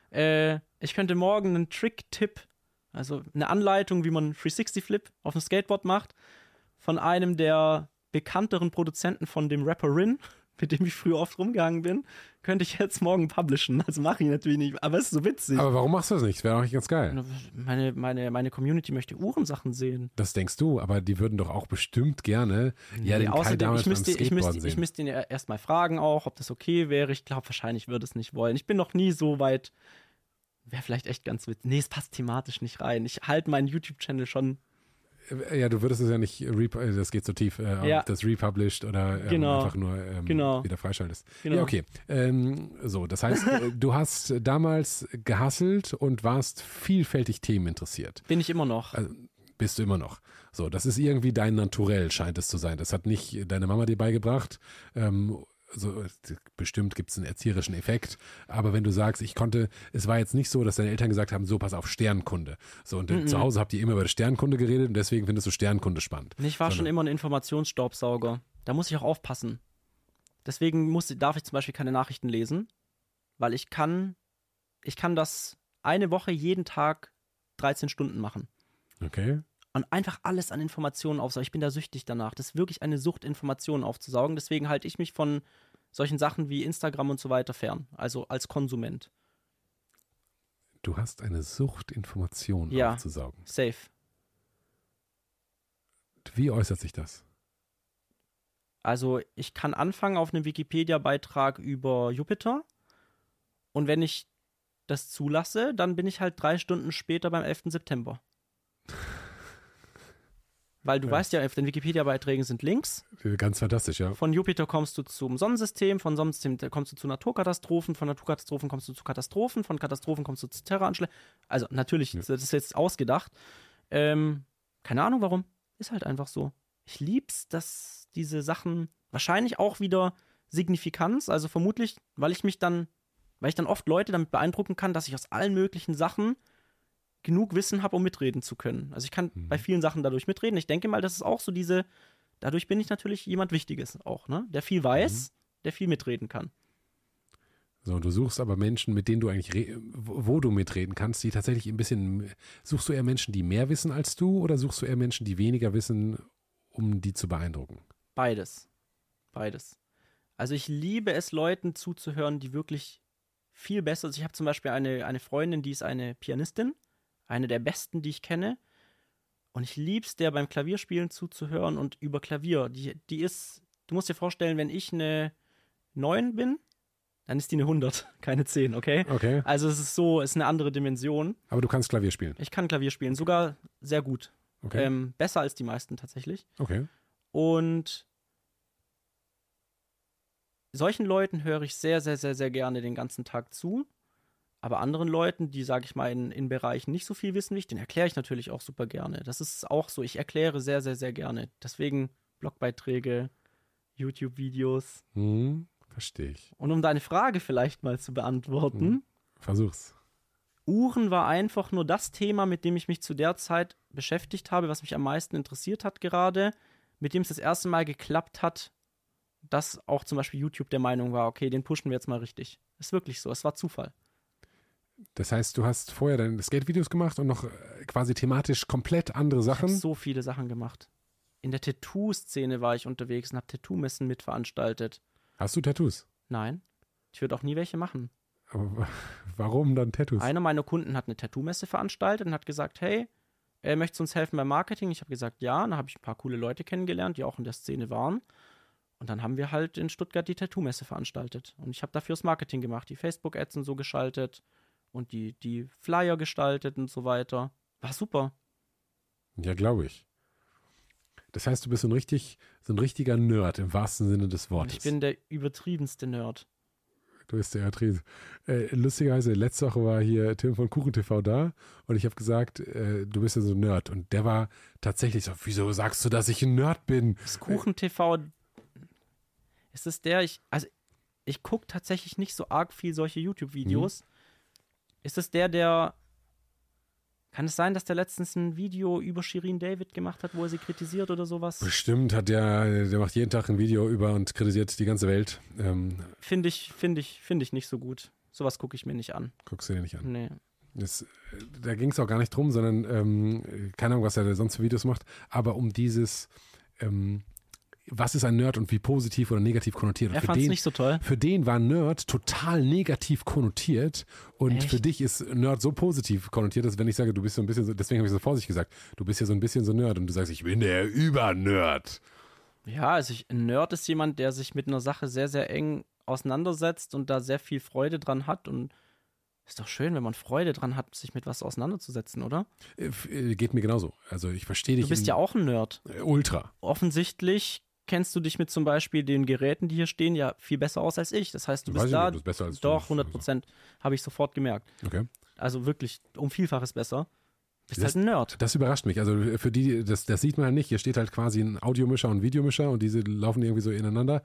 einen Trick-Tipp, also eine Anleitung, wie man einen 360-Flip auf dem Skateboard macht, von einem der bekannteren Produzenten von dem Rapper Rin, mit dem ich früher oft rumgegangen bin, könnte ich jetzt morgen publishen. Also mache ich natürlich nicht, aber es ist so witzig. Aber warum machst du das nicht? Das wäre auch nicht ganz geil. Meine Community möchte Uhrensachen sehen. Das denkst du, aber die würden doch auch bestimmt gerne den Kai damals beim Skateboarden sehen. Ich müsste ihn ja erstmal fragen auch, ob das okay wäre. Ich glaube, wahrscheinlich würde es nicht wollen. Ich bin noch nie so weit, wäre vielleicht echt ganz witzig. Nee, es passt thematisch nicht rein. Ich halte meinen YouTube-Channel schon. Ja, du würdest es ja nicht, das geht so tief, das republished oder einfach nur wieder freischaltest. Genau. Ja, okay. So, das heißt, du hast damals gehustelt und warst vielfältig Themen interessiert. Bin ich immer noch. Also, bist du immer noch. So, das ist irgendwie dein Naturell, scheint es zu sein. Das hat nicht deine Mama dir beigebracht. Also bestimmt gibt es einen erzieherischen Effekt, aber wenn du sagst, es war jetzt nicht so, dass deine Eltern gesagt haben, so pass auf, Sternkunde. So, und zu Hause habt ihr immer über Sternkunde geredet und deswegen findest du Sternkunde spannend. Ich war schon immer ein Informationsstaubsauger. Da muss ich auch aufpassen. Deswegen darf ich zum Beispiel keine Nachrichten lesen, weil ich kann das eine Woche jeden Tag 13 Stunden machen. Okay. Und einfach alles an Informationen aufsaugen. Ich bin da süchtig danach. Das ist wirklich eine Sucht, Informationen aufzusaugen. Deswegen halte ich mich von solchen Sachen wie Instagram und so weiter fern. Also als Konsument. Du hast eine Sucht, Informationen aufzusaugen. Safe. Wie äußert sich das? Also ich kann anfangen auf einem Wikipedia-Beitrag über Jupiter. Und wenn ich das zulasse, dann bin ich halt 3 Stunden später beim 11. September. Weil du weißt ja, auf den Wikipedia-Beiträgen sind Links. Ganz fantastisch, ja. Von Jupiter kommst du zum Sonnensystem, von Sonnensystem kommst du zu Naturkatastrophen, von Naturkatastrophen kommst du zu Katastrophen, von Katastrophen kommst du zu Terroranschlägen. Also natürlich, das ist jetzt ausgedacht. Keine Ahnung warum. Ist halt einfach so. Ich lieb's, dass diese Sachen wahrscheinlich auch wieder Signifikanz, also vermutlich, weil ich dann oft Leute damit beeindrucken kann, dass ich aus allen möglichen Sachen genug Wissen habe, um mitreden zu können. Also ich kann bei vielen Sachen dadurch mitreden. Ich denke mal, das ist auch so dadurch bin ich natürlich jemand Wichtiges auch, ne? Der viel weiß, der viel mitreden kann. So, und du suchst aber Menschen, mit denen du eigentlich, wo du mitreden kannst, die tatsächlich suchst du eher Menschen, die mehr wissen als du, oder suchst du eher Menschen, die weniger wissen, um die zu beeindrucken? Beides. Also ich liebe es, Leuten zuzuhören, die wirklich viel besser sind. Also ich habe zum Beispiel eine Freundin, die ist eine Pianistin, eine der besten, die ich kenne. Und ich lieb's, der beim Klavierspielen zuzuhören und über Klavier. Du musst dir vorstellen, wenn ich eine 9 bin, dann ist die eine 100, keine 10, okay? Okay. Also es ist eine andere Dimension. Aber du kannst Klavier spielen? Ich kann Klavier spielen, sogar sehr gut. Okay. Besser als die meisten tatsächlich. Okay. Und solchen Leuten höre ich sehr, sehr, sehr, sehr gerne den ganzen Tag zu. Aber anderen Leuten, die, sage ich mal, in Bereichen nicht so viel wissen wie ich, den erkläre ich natürlich auch super gerne. Das ist auch so, ich erkläre sehr, sehr, sehr gerne. Deswegen Blogbeiträge, YouTube-Videos. Verstehe ich. Und um deine Frage vielleicht mal zu beantworten. Versuch's. Uhren war einfach nur das Thema, mit dem ich mich zu der Zeit beschäftigt habe, was mich am meisten interessiert hat gerade, mit dem es das erste Mal geklappt hat, dass auch zum Beispiel YouTube der Meinung war, okay, den pushen wir jetzt mal richtig. Ist wirklich so, es war Zufall. Das heißt, du hast vorher deine Skate-Videos gemacht und noch quasi thematisch komplett andere Sachen? Ich habe so viele Sachen gemacht. In der Tattoo-Szene war ich unterwegs und habe Tattoo-Messen mitveranstaltet. Hast du Tattoos? Nein, ich würde auch nie welche machen. Aber warum dann Tattoos? Einer meiner Kunden hat eine Tattoo-Messe veranstaltet und hat gesagt, hey, möchtest du uns helfen beim Marketing? Ich habe gesagt, ja. Und dann habe ich ein paar coole Leute kennengelernt, die auch in der Szene waren. Und dann haben wir halt in Stuttgart die Tattoo-Messe veranstaltet. Und ich habe dafür das Marketing gemacht, die Facebook-Ads und so geschaltet. und die Flyer gestaltet und so weiter. War super. Ja, glaube ich. Das heißt, du bist so ein richtiger Nerd im wahrsten Sinne des Wortes. Ich bin der übertriebenste Nerd. Du bist der Therese. Lustigerweise, letzte Woche war hier Tim von KuchenTV da und ich habe gesagt, du bist ja so ein Nerd. Und der war tatsächlich so, wieso sagst du, dass ich ein Nerd bin? Das KuchenTV, ist es ich gucke tatsächlich nicht so arg viel solche YouTube-Videos. Ist es kann es sein, dass der letztens ein Video über Shirin David gemacht hat, wo er sie kritisiert oder sowas? Bestimmt der macht jeden Tag ein Video über und kritisiert die ganze Welt. Finde ich nicht so gut. Sowas gucke ich mir nicht an. Guckst du dir nicht an? Nee. Da ging es auch gar nicht drum, sondern keine Ahnung, was er sonst für Videos macht, aber um dieses was ist ein Nerd und wie positiv oder negativ konnotiert. Er fand es nicht so toll. Für den war Nerd total negativ konnotiert und Echt? für dich ist Nerd so positiv konnotiert, dass wenn ich sage, du bist so ein bisschen so, deswegen habe ich so vorsichtig gesagt, du bist ja so ein bisschen so Nerd und du sagst, ich bin der Über-Nerd. Ja, also ein Nerd ist jemand, der sich mit einer Sache sehr, sehr eng auseinandersetzt und da sehr viel Freude dran hat und ist doch schön, wenn man Freude dran hat, sich mit was auseinanderzusetzen, oder? Geht mir genauso. Also ich verstehe dich. Du bist ja auch ein Nerd. Ultra. Offensichtlich kennst du dich mit zum Beispiel den Geräten, die hier stehen, ja viel besser aus als ich. Das heißt, du bist da. Du bist besser als doch, du. 100%. Habe ich sofort gemerkt. Okay. Also wirklich um Vielfaches besser. Bist halt ein Nerd. Das überrascht mich. Also für die, das sieht man halt nicht. Hier steht halt quasi ein Audiomischer und ein Videomischer und diese laufen irgendwie so ineinander.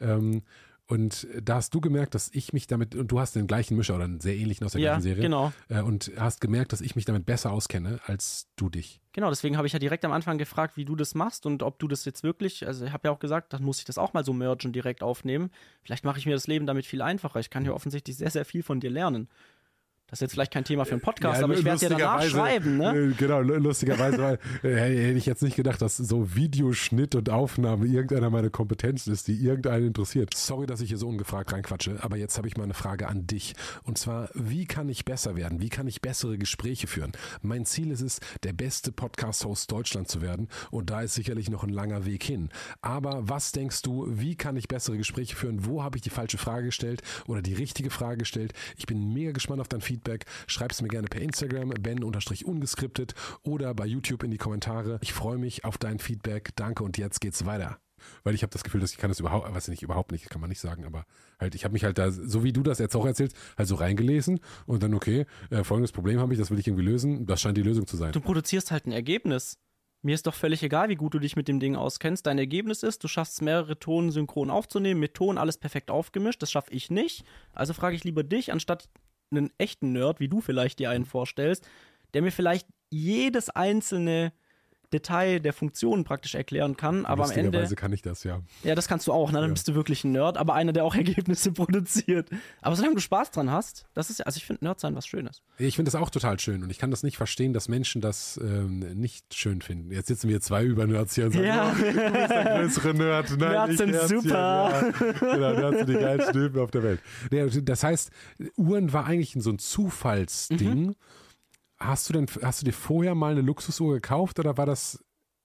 Und da hast du gemerkt, dass ich mich damit, und du hast den gleichen Mischer oder einen sehr ähnlichen aus der gleichen Serie. Genau. Und hast gemerkt, dass ich mich damit besser auskenne als du dich. Genau, deswegen habe ich ja direkt am Anfang gefragt, wie du das machst und ob du das jetzt wirklich, also ich habe ja auch gesagt, dann muss ich das auch mal so mergen, direkt aufnehmen. Vielleicht mache ich mir das Leben damit viel einfacher. Ich kann ja offensichtlich sehr, sehr viel von dir lernen. Das ist jetzt vielleicht kein Thema für einen Podcast, aber ich werde dir danach schreiben, ne? Genau, lustigerweise, weil hätte ich jetzt nicht gedacht, dass so Videoschnitt und Aufnahme irgendeiner meiner Kompetenzen ist, die irgendeinen interessiert. Sorry, dass ich hier so ungefragt reinquatsche, aber jetzt habe ich mal eine Frage an dich. Und zwar, wie kann ich besser werden? Wie kann ich bessere Gespräche führen? Mein Ziel ist es, der beste Podcast-Host Deutschlands zu werden und da ist sicherlich noch ein langer Weg hin. Aber was denkst du, wie kann ich bessere Gespräche führen? Wo habe ich die falsche Frage gestellt oder die richtige Frage gestellt? Ich bin mega gespannt auf dein Feedback. Schreib's mir gerne per Instagram, ben_ungeskriptet oder bei YouTube in die Kommentare. Ich freue mich auf dein Feedback. Danke und jetzt geht's weiter. Weil ich habe das Gefühl, dass ich kann das überhaupt nicht, kann man nicht sagen, aber halt, ich habe mich halt da, so wie du das jetzt auch erzählst, halt so reingelesen und dann, okay, folgendes Problem habe ich, das will ich irgendwie lösen. Das scheint die Lösung zu sein. Du produzierst halt ein Ergebnis. Mir ist doch völlig egal, wie gut du dich mit dem Ding auskennst. Dein Ergebnis ist, du schaffst mehrere Tonen synchron aufzunehmen, mit Ton alles perfekt aufgemischt. Das schaffe ich nicht. Also frage ich lieber dich, anstatt einen echten Nerd, wie du vielleicht dir einen vorstellst, der mir vielleicht jedes einzelne Detail der Funktionen praktisch erklären kann, aber am Ende... Lustigerweise kann ich das, ja. Ja, das kannst du auch, ne? Dann bist du wirklich ein Nerd, aber einer, der auch Ergebnisse produziert. Aber solange du Spaß dran hast, das ist, also ich finde Nerd sein was Schönes. Ich finde das auch total schön und ich kann das nicht verstehen, dass Menschen das nicht schön finden. Jetzt sitzen wir zwei Über-Nerds hier und sagen, Ja. du bist der größere Nerd. Nein, Nerds sind super. Ja. Genau, Nerds sind die geilsten Typen auf der Welt. Ja, das heißt, Uhren war eigentlich so ein Zufallsding. Hast du dir vorher mal eine Luxusuhr gekauft oder war das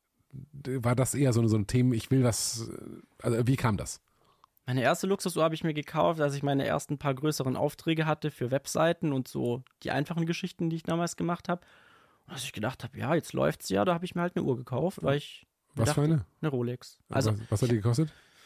eher so ein Thema, ich will was, also wie kam das? Meine erste Luxusuhr habe ich mir gekauft, als ich meine ersten paar größeren Aufträge hatte für Webseiten und so die einfachen Geschichten, die ich damals gemacht habe. Und als ich gedacht habe, ja, jetzt läuft's ja, da habe ich mir halt eine Uhr gekauft, weil ich Was dachte, für eine? Eine Rolex. Also was hat die gekostet?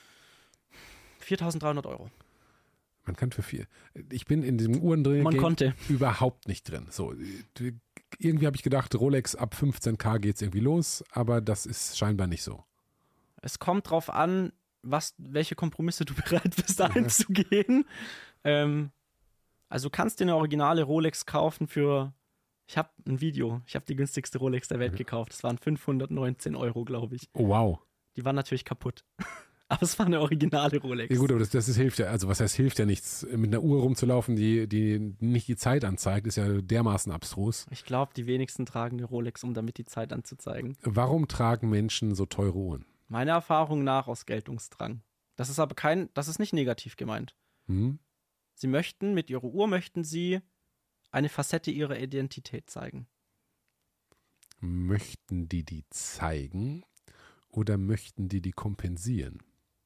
4.300 €. Man kann für viel. Ich bin in diesem Uhren drin. Man konnte. Überhaupt nicht drin. So, irgendwie habe ich gedacht, Rolex ab 15.000 geht's irgendwie los, aber das ist scheinbar nicht so. Es kommt drauf an, welche Kompromisse du bereit bist einzugehen. Also du kannst dir eine originale Rolex kaufen ich habe die günstigste Rolex der Welt gekauft. Das waren 519 €, glaube ich. Oh, wow. Die waren natürlich kaputt. Aber es war eine originale Rolex. Ja gut, aber das hilft ja, also was heißt hilft ja nichts. Mit einer Uhr rumzulaufen, die nicht die Zeit anzeigt, ist ja dermaßen abstrus. Ich glaube, die wenigsten tragen eine Rolex, um damit die Zeit anzuzeigen. Warum tragen Menschen so teure Uhren? Meiner Erfahrung nach aus Geltungsdrang. Das ist aber das ist nicht negativ gemeint. Mit ihrer Uhr möchten sie eine Facette ihrer Identität zeigen. Möchten die zeigen oder möchten die kompensieren?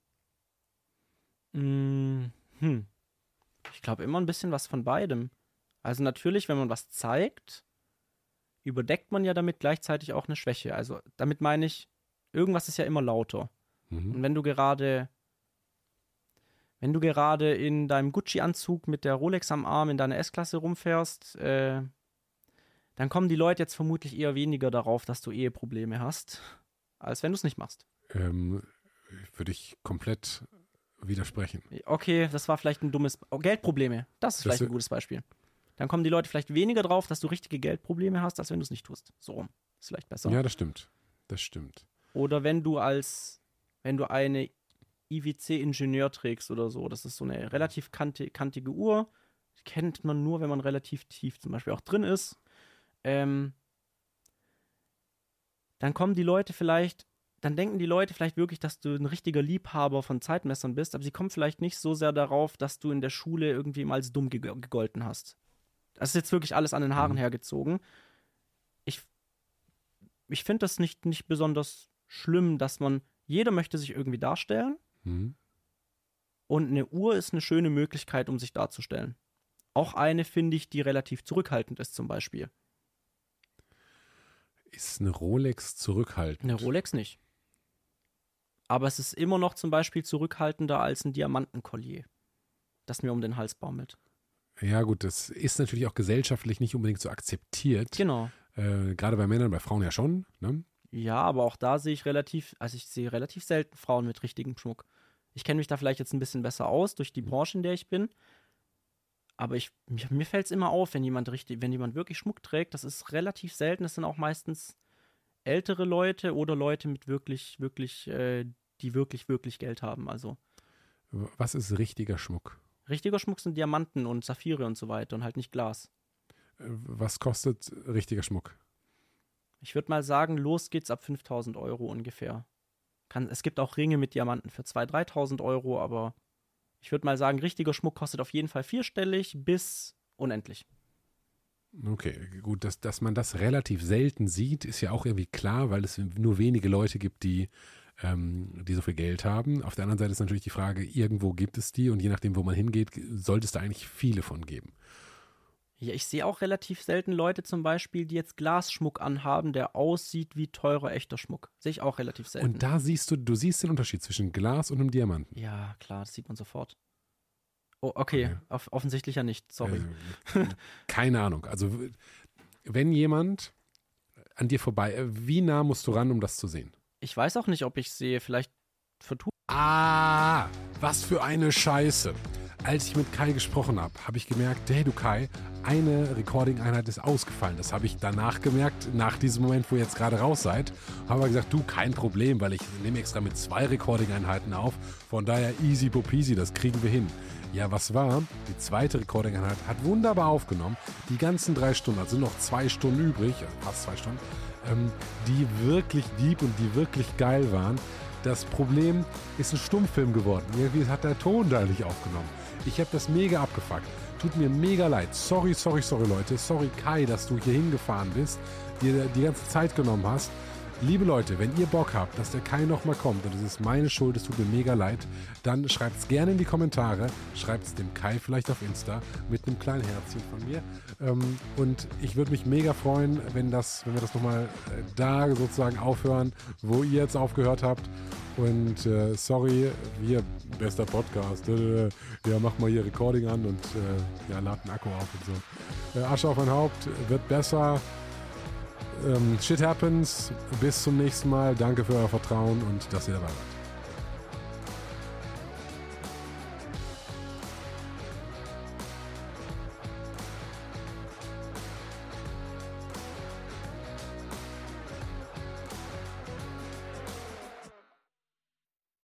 Ich glaube immer ein bisschen was von beidem. Also natürlich, wenn man was zeigt, überdeckt man ja damit gleichzeitig auch eine Schwäche. Also damit meine ich, irgendwas ist ja immer lauter. Und wenn du gerade in deinem Gucci-Anzug mit der Rolex am Arm in deiner S-Klasse rumfährst, dann kommen die Leute jetzt vermutlich eher weniger darauf, dass du Eheprobleme hast, als wenn du es nicht machst. Würde ich komplett widersprechen. Okay, das war vielleicht ein dummes... Oh, Geldprobleme, das ist vielleicht ein gutes Beispiel. Dann kommen die Leute vielleicht weniger drauf, dass du richtige Geldprobleme hast, als wenn du es nicht tust. So rum. Ist vielleicht besser. Ja, das stimmt. Das stimmt. Oder wenn du eine IWC-Ingenieur trägst oder so. Das ist so eine relativ kantige Uhr. Die kennt man nur, wenn man relativ tief zum Beispiel auch drin ist. Dann denken die Leute vielleicht wirklich, dass du ein richtiger Liebhaber von Zeitmessern bist, aber sie kommen vielleicht nicht so sehr darauf, dass du in der Schule irgendwie mal als dumm gegolten hast. Das ist jetzt wirklich alles an den Haaren hergezogen. Ich finde das nicht besonders schlimm, dass jeder möchte sich irgendwie darstellen. Und eine Uhr ist eine schöne Möglichkeit, um sich darzustellen. Auch eine, finde ich, die relativ zurückhaltend ist zum Beispiel. Ist eine Rolex zurückhaltend? Eine Rolex nicht. Aber es ist immer noch zum Beispiel zurückhaltender als ein Diamantenkollier, das mir um den Hals baumelt. Ja gut, das ist natürlich auch gesellschaftlich nicht unbedingt so akzeptiert. Genau. Gerade bei Männern, bei Frauen ja schon. Ne? Ja, aber auch da sehe ich relativ selten Frauen mit richtigem Schmuck. Ich kenne mich da vielleicht jetzt ein bisschen besser aus durch die Branche, in der ich bin. Aber mir fällt es immer auf, wenn jemand wirklich Schmuck trägt, das ist relativ selten. Das sind auch meistens ältere Leute oder Leute mit die wirklich Geld haben. Also. Was ist richtiger Schmuck? Richtiger Schmuck sind Diamanten und Saphire und so weiter und halt nicht Glas. Was kostet richtiger Schmuck? Ich würde mal sagen, los geht's ab 5.000 Euro ungefähr. Es gibt auch Ringe mit Diamanten für 2.000, 3.000 Euro, aber ich würde mal sagen, richtiger Schmuck kostet auf jeden Fall vierstellig bis unendlich. Okay, gut, dass man das relativ selten sieht, ist ja auch irgendwie klar, weil es nur wenige Leute gibt, die so viel Geld haben. Auf der anderen Seite ist natürlich die Frage, irgendwo gibt es die und je nachdem, wo man hingeht, sollte es da eigentlich viele von geben. Ja, ich sehe auch relativ selten Leute zum Beispiel, die jetzt Glasschmuck anhaben, der aussieht wie teurer, echter Schmuck. Sehe ich auch relativ selten. Und da siehst du siehst den Unterschied zwischen Glas und einem Diamanten. Ja, klar, das sieht man sofort. Oh, okay, offensichtlich ja nicht, sorry. Keine Ahnung, also wenn jemand an dir vorbei, wie nah musst du ran, um das zu sehen? Ich weiß auch nicht, ob ich sehe, vielleicht vertue. Was für eine Scheiße. Als ich mit Kai gesprochen habe, habe ich gemerkt, hey du Kai, eine Recording-Einheit ist ausgefallen. Das habe ich danach gemerkt, nach diesem Moment, wo ihr jetzt gerade raus seid. Habe aber gesagt, du, kein Problem, weil ich nehme extra mit 2 Recording-Einheiten auf. Von daher easy peasy, das kriegen wir hin. Ja, was war? Die zweite Recording-Einheit hat wunderbar aufgenommen. Die ganzen 3 Stunden, also noch 2 Stunden übrig, also fast 2 Stunden, die wirklich deep und die wirklich geil waren. Das Problem ist ein Stummfilm geworden. Irgendwie hat der Ton da nicht aufgenommen. Ich habe das mega abgefuckt. Tut mir mega leid. Sorry, Leute. Sorry, Kai, dass du hier hingefahren bist, dir die ganze Zeit genommen hast. Liebe Leute, wenn ihr Bock habt, dass der Kai nochmal kommt und es ist meine Schuld, es tut mir mega leid, dann schreibt es gerne in die Kommentare, schreibt es dem Kai vielleicht auf Insta mit einem kleinen Herzchen von mir und ich würde mich mega freuen, wenn wir das nochmal da sozusagen aufhören, wo ihr jetzt aufgehört habt und sorry, wir, bester Podcast, ja, mach mal hier Recording an und ja, lad einen Akku auf und so. Asche auf mein Haupt, wird besser. Shit happens. Bis zum nächsten Mal. Danke für euer Vertrauen und dass ihr dabei wart.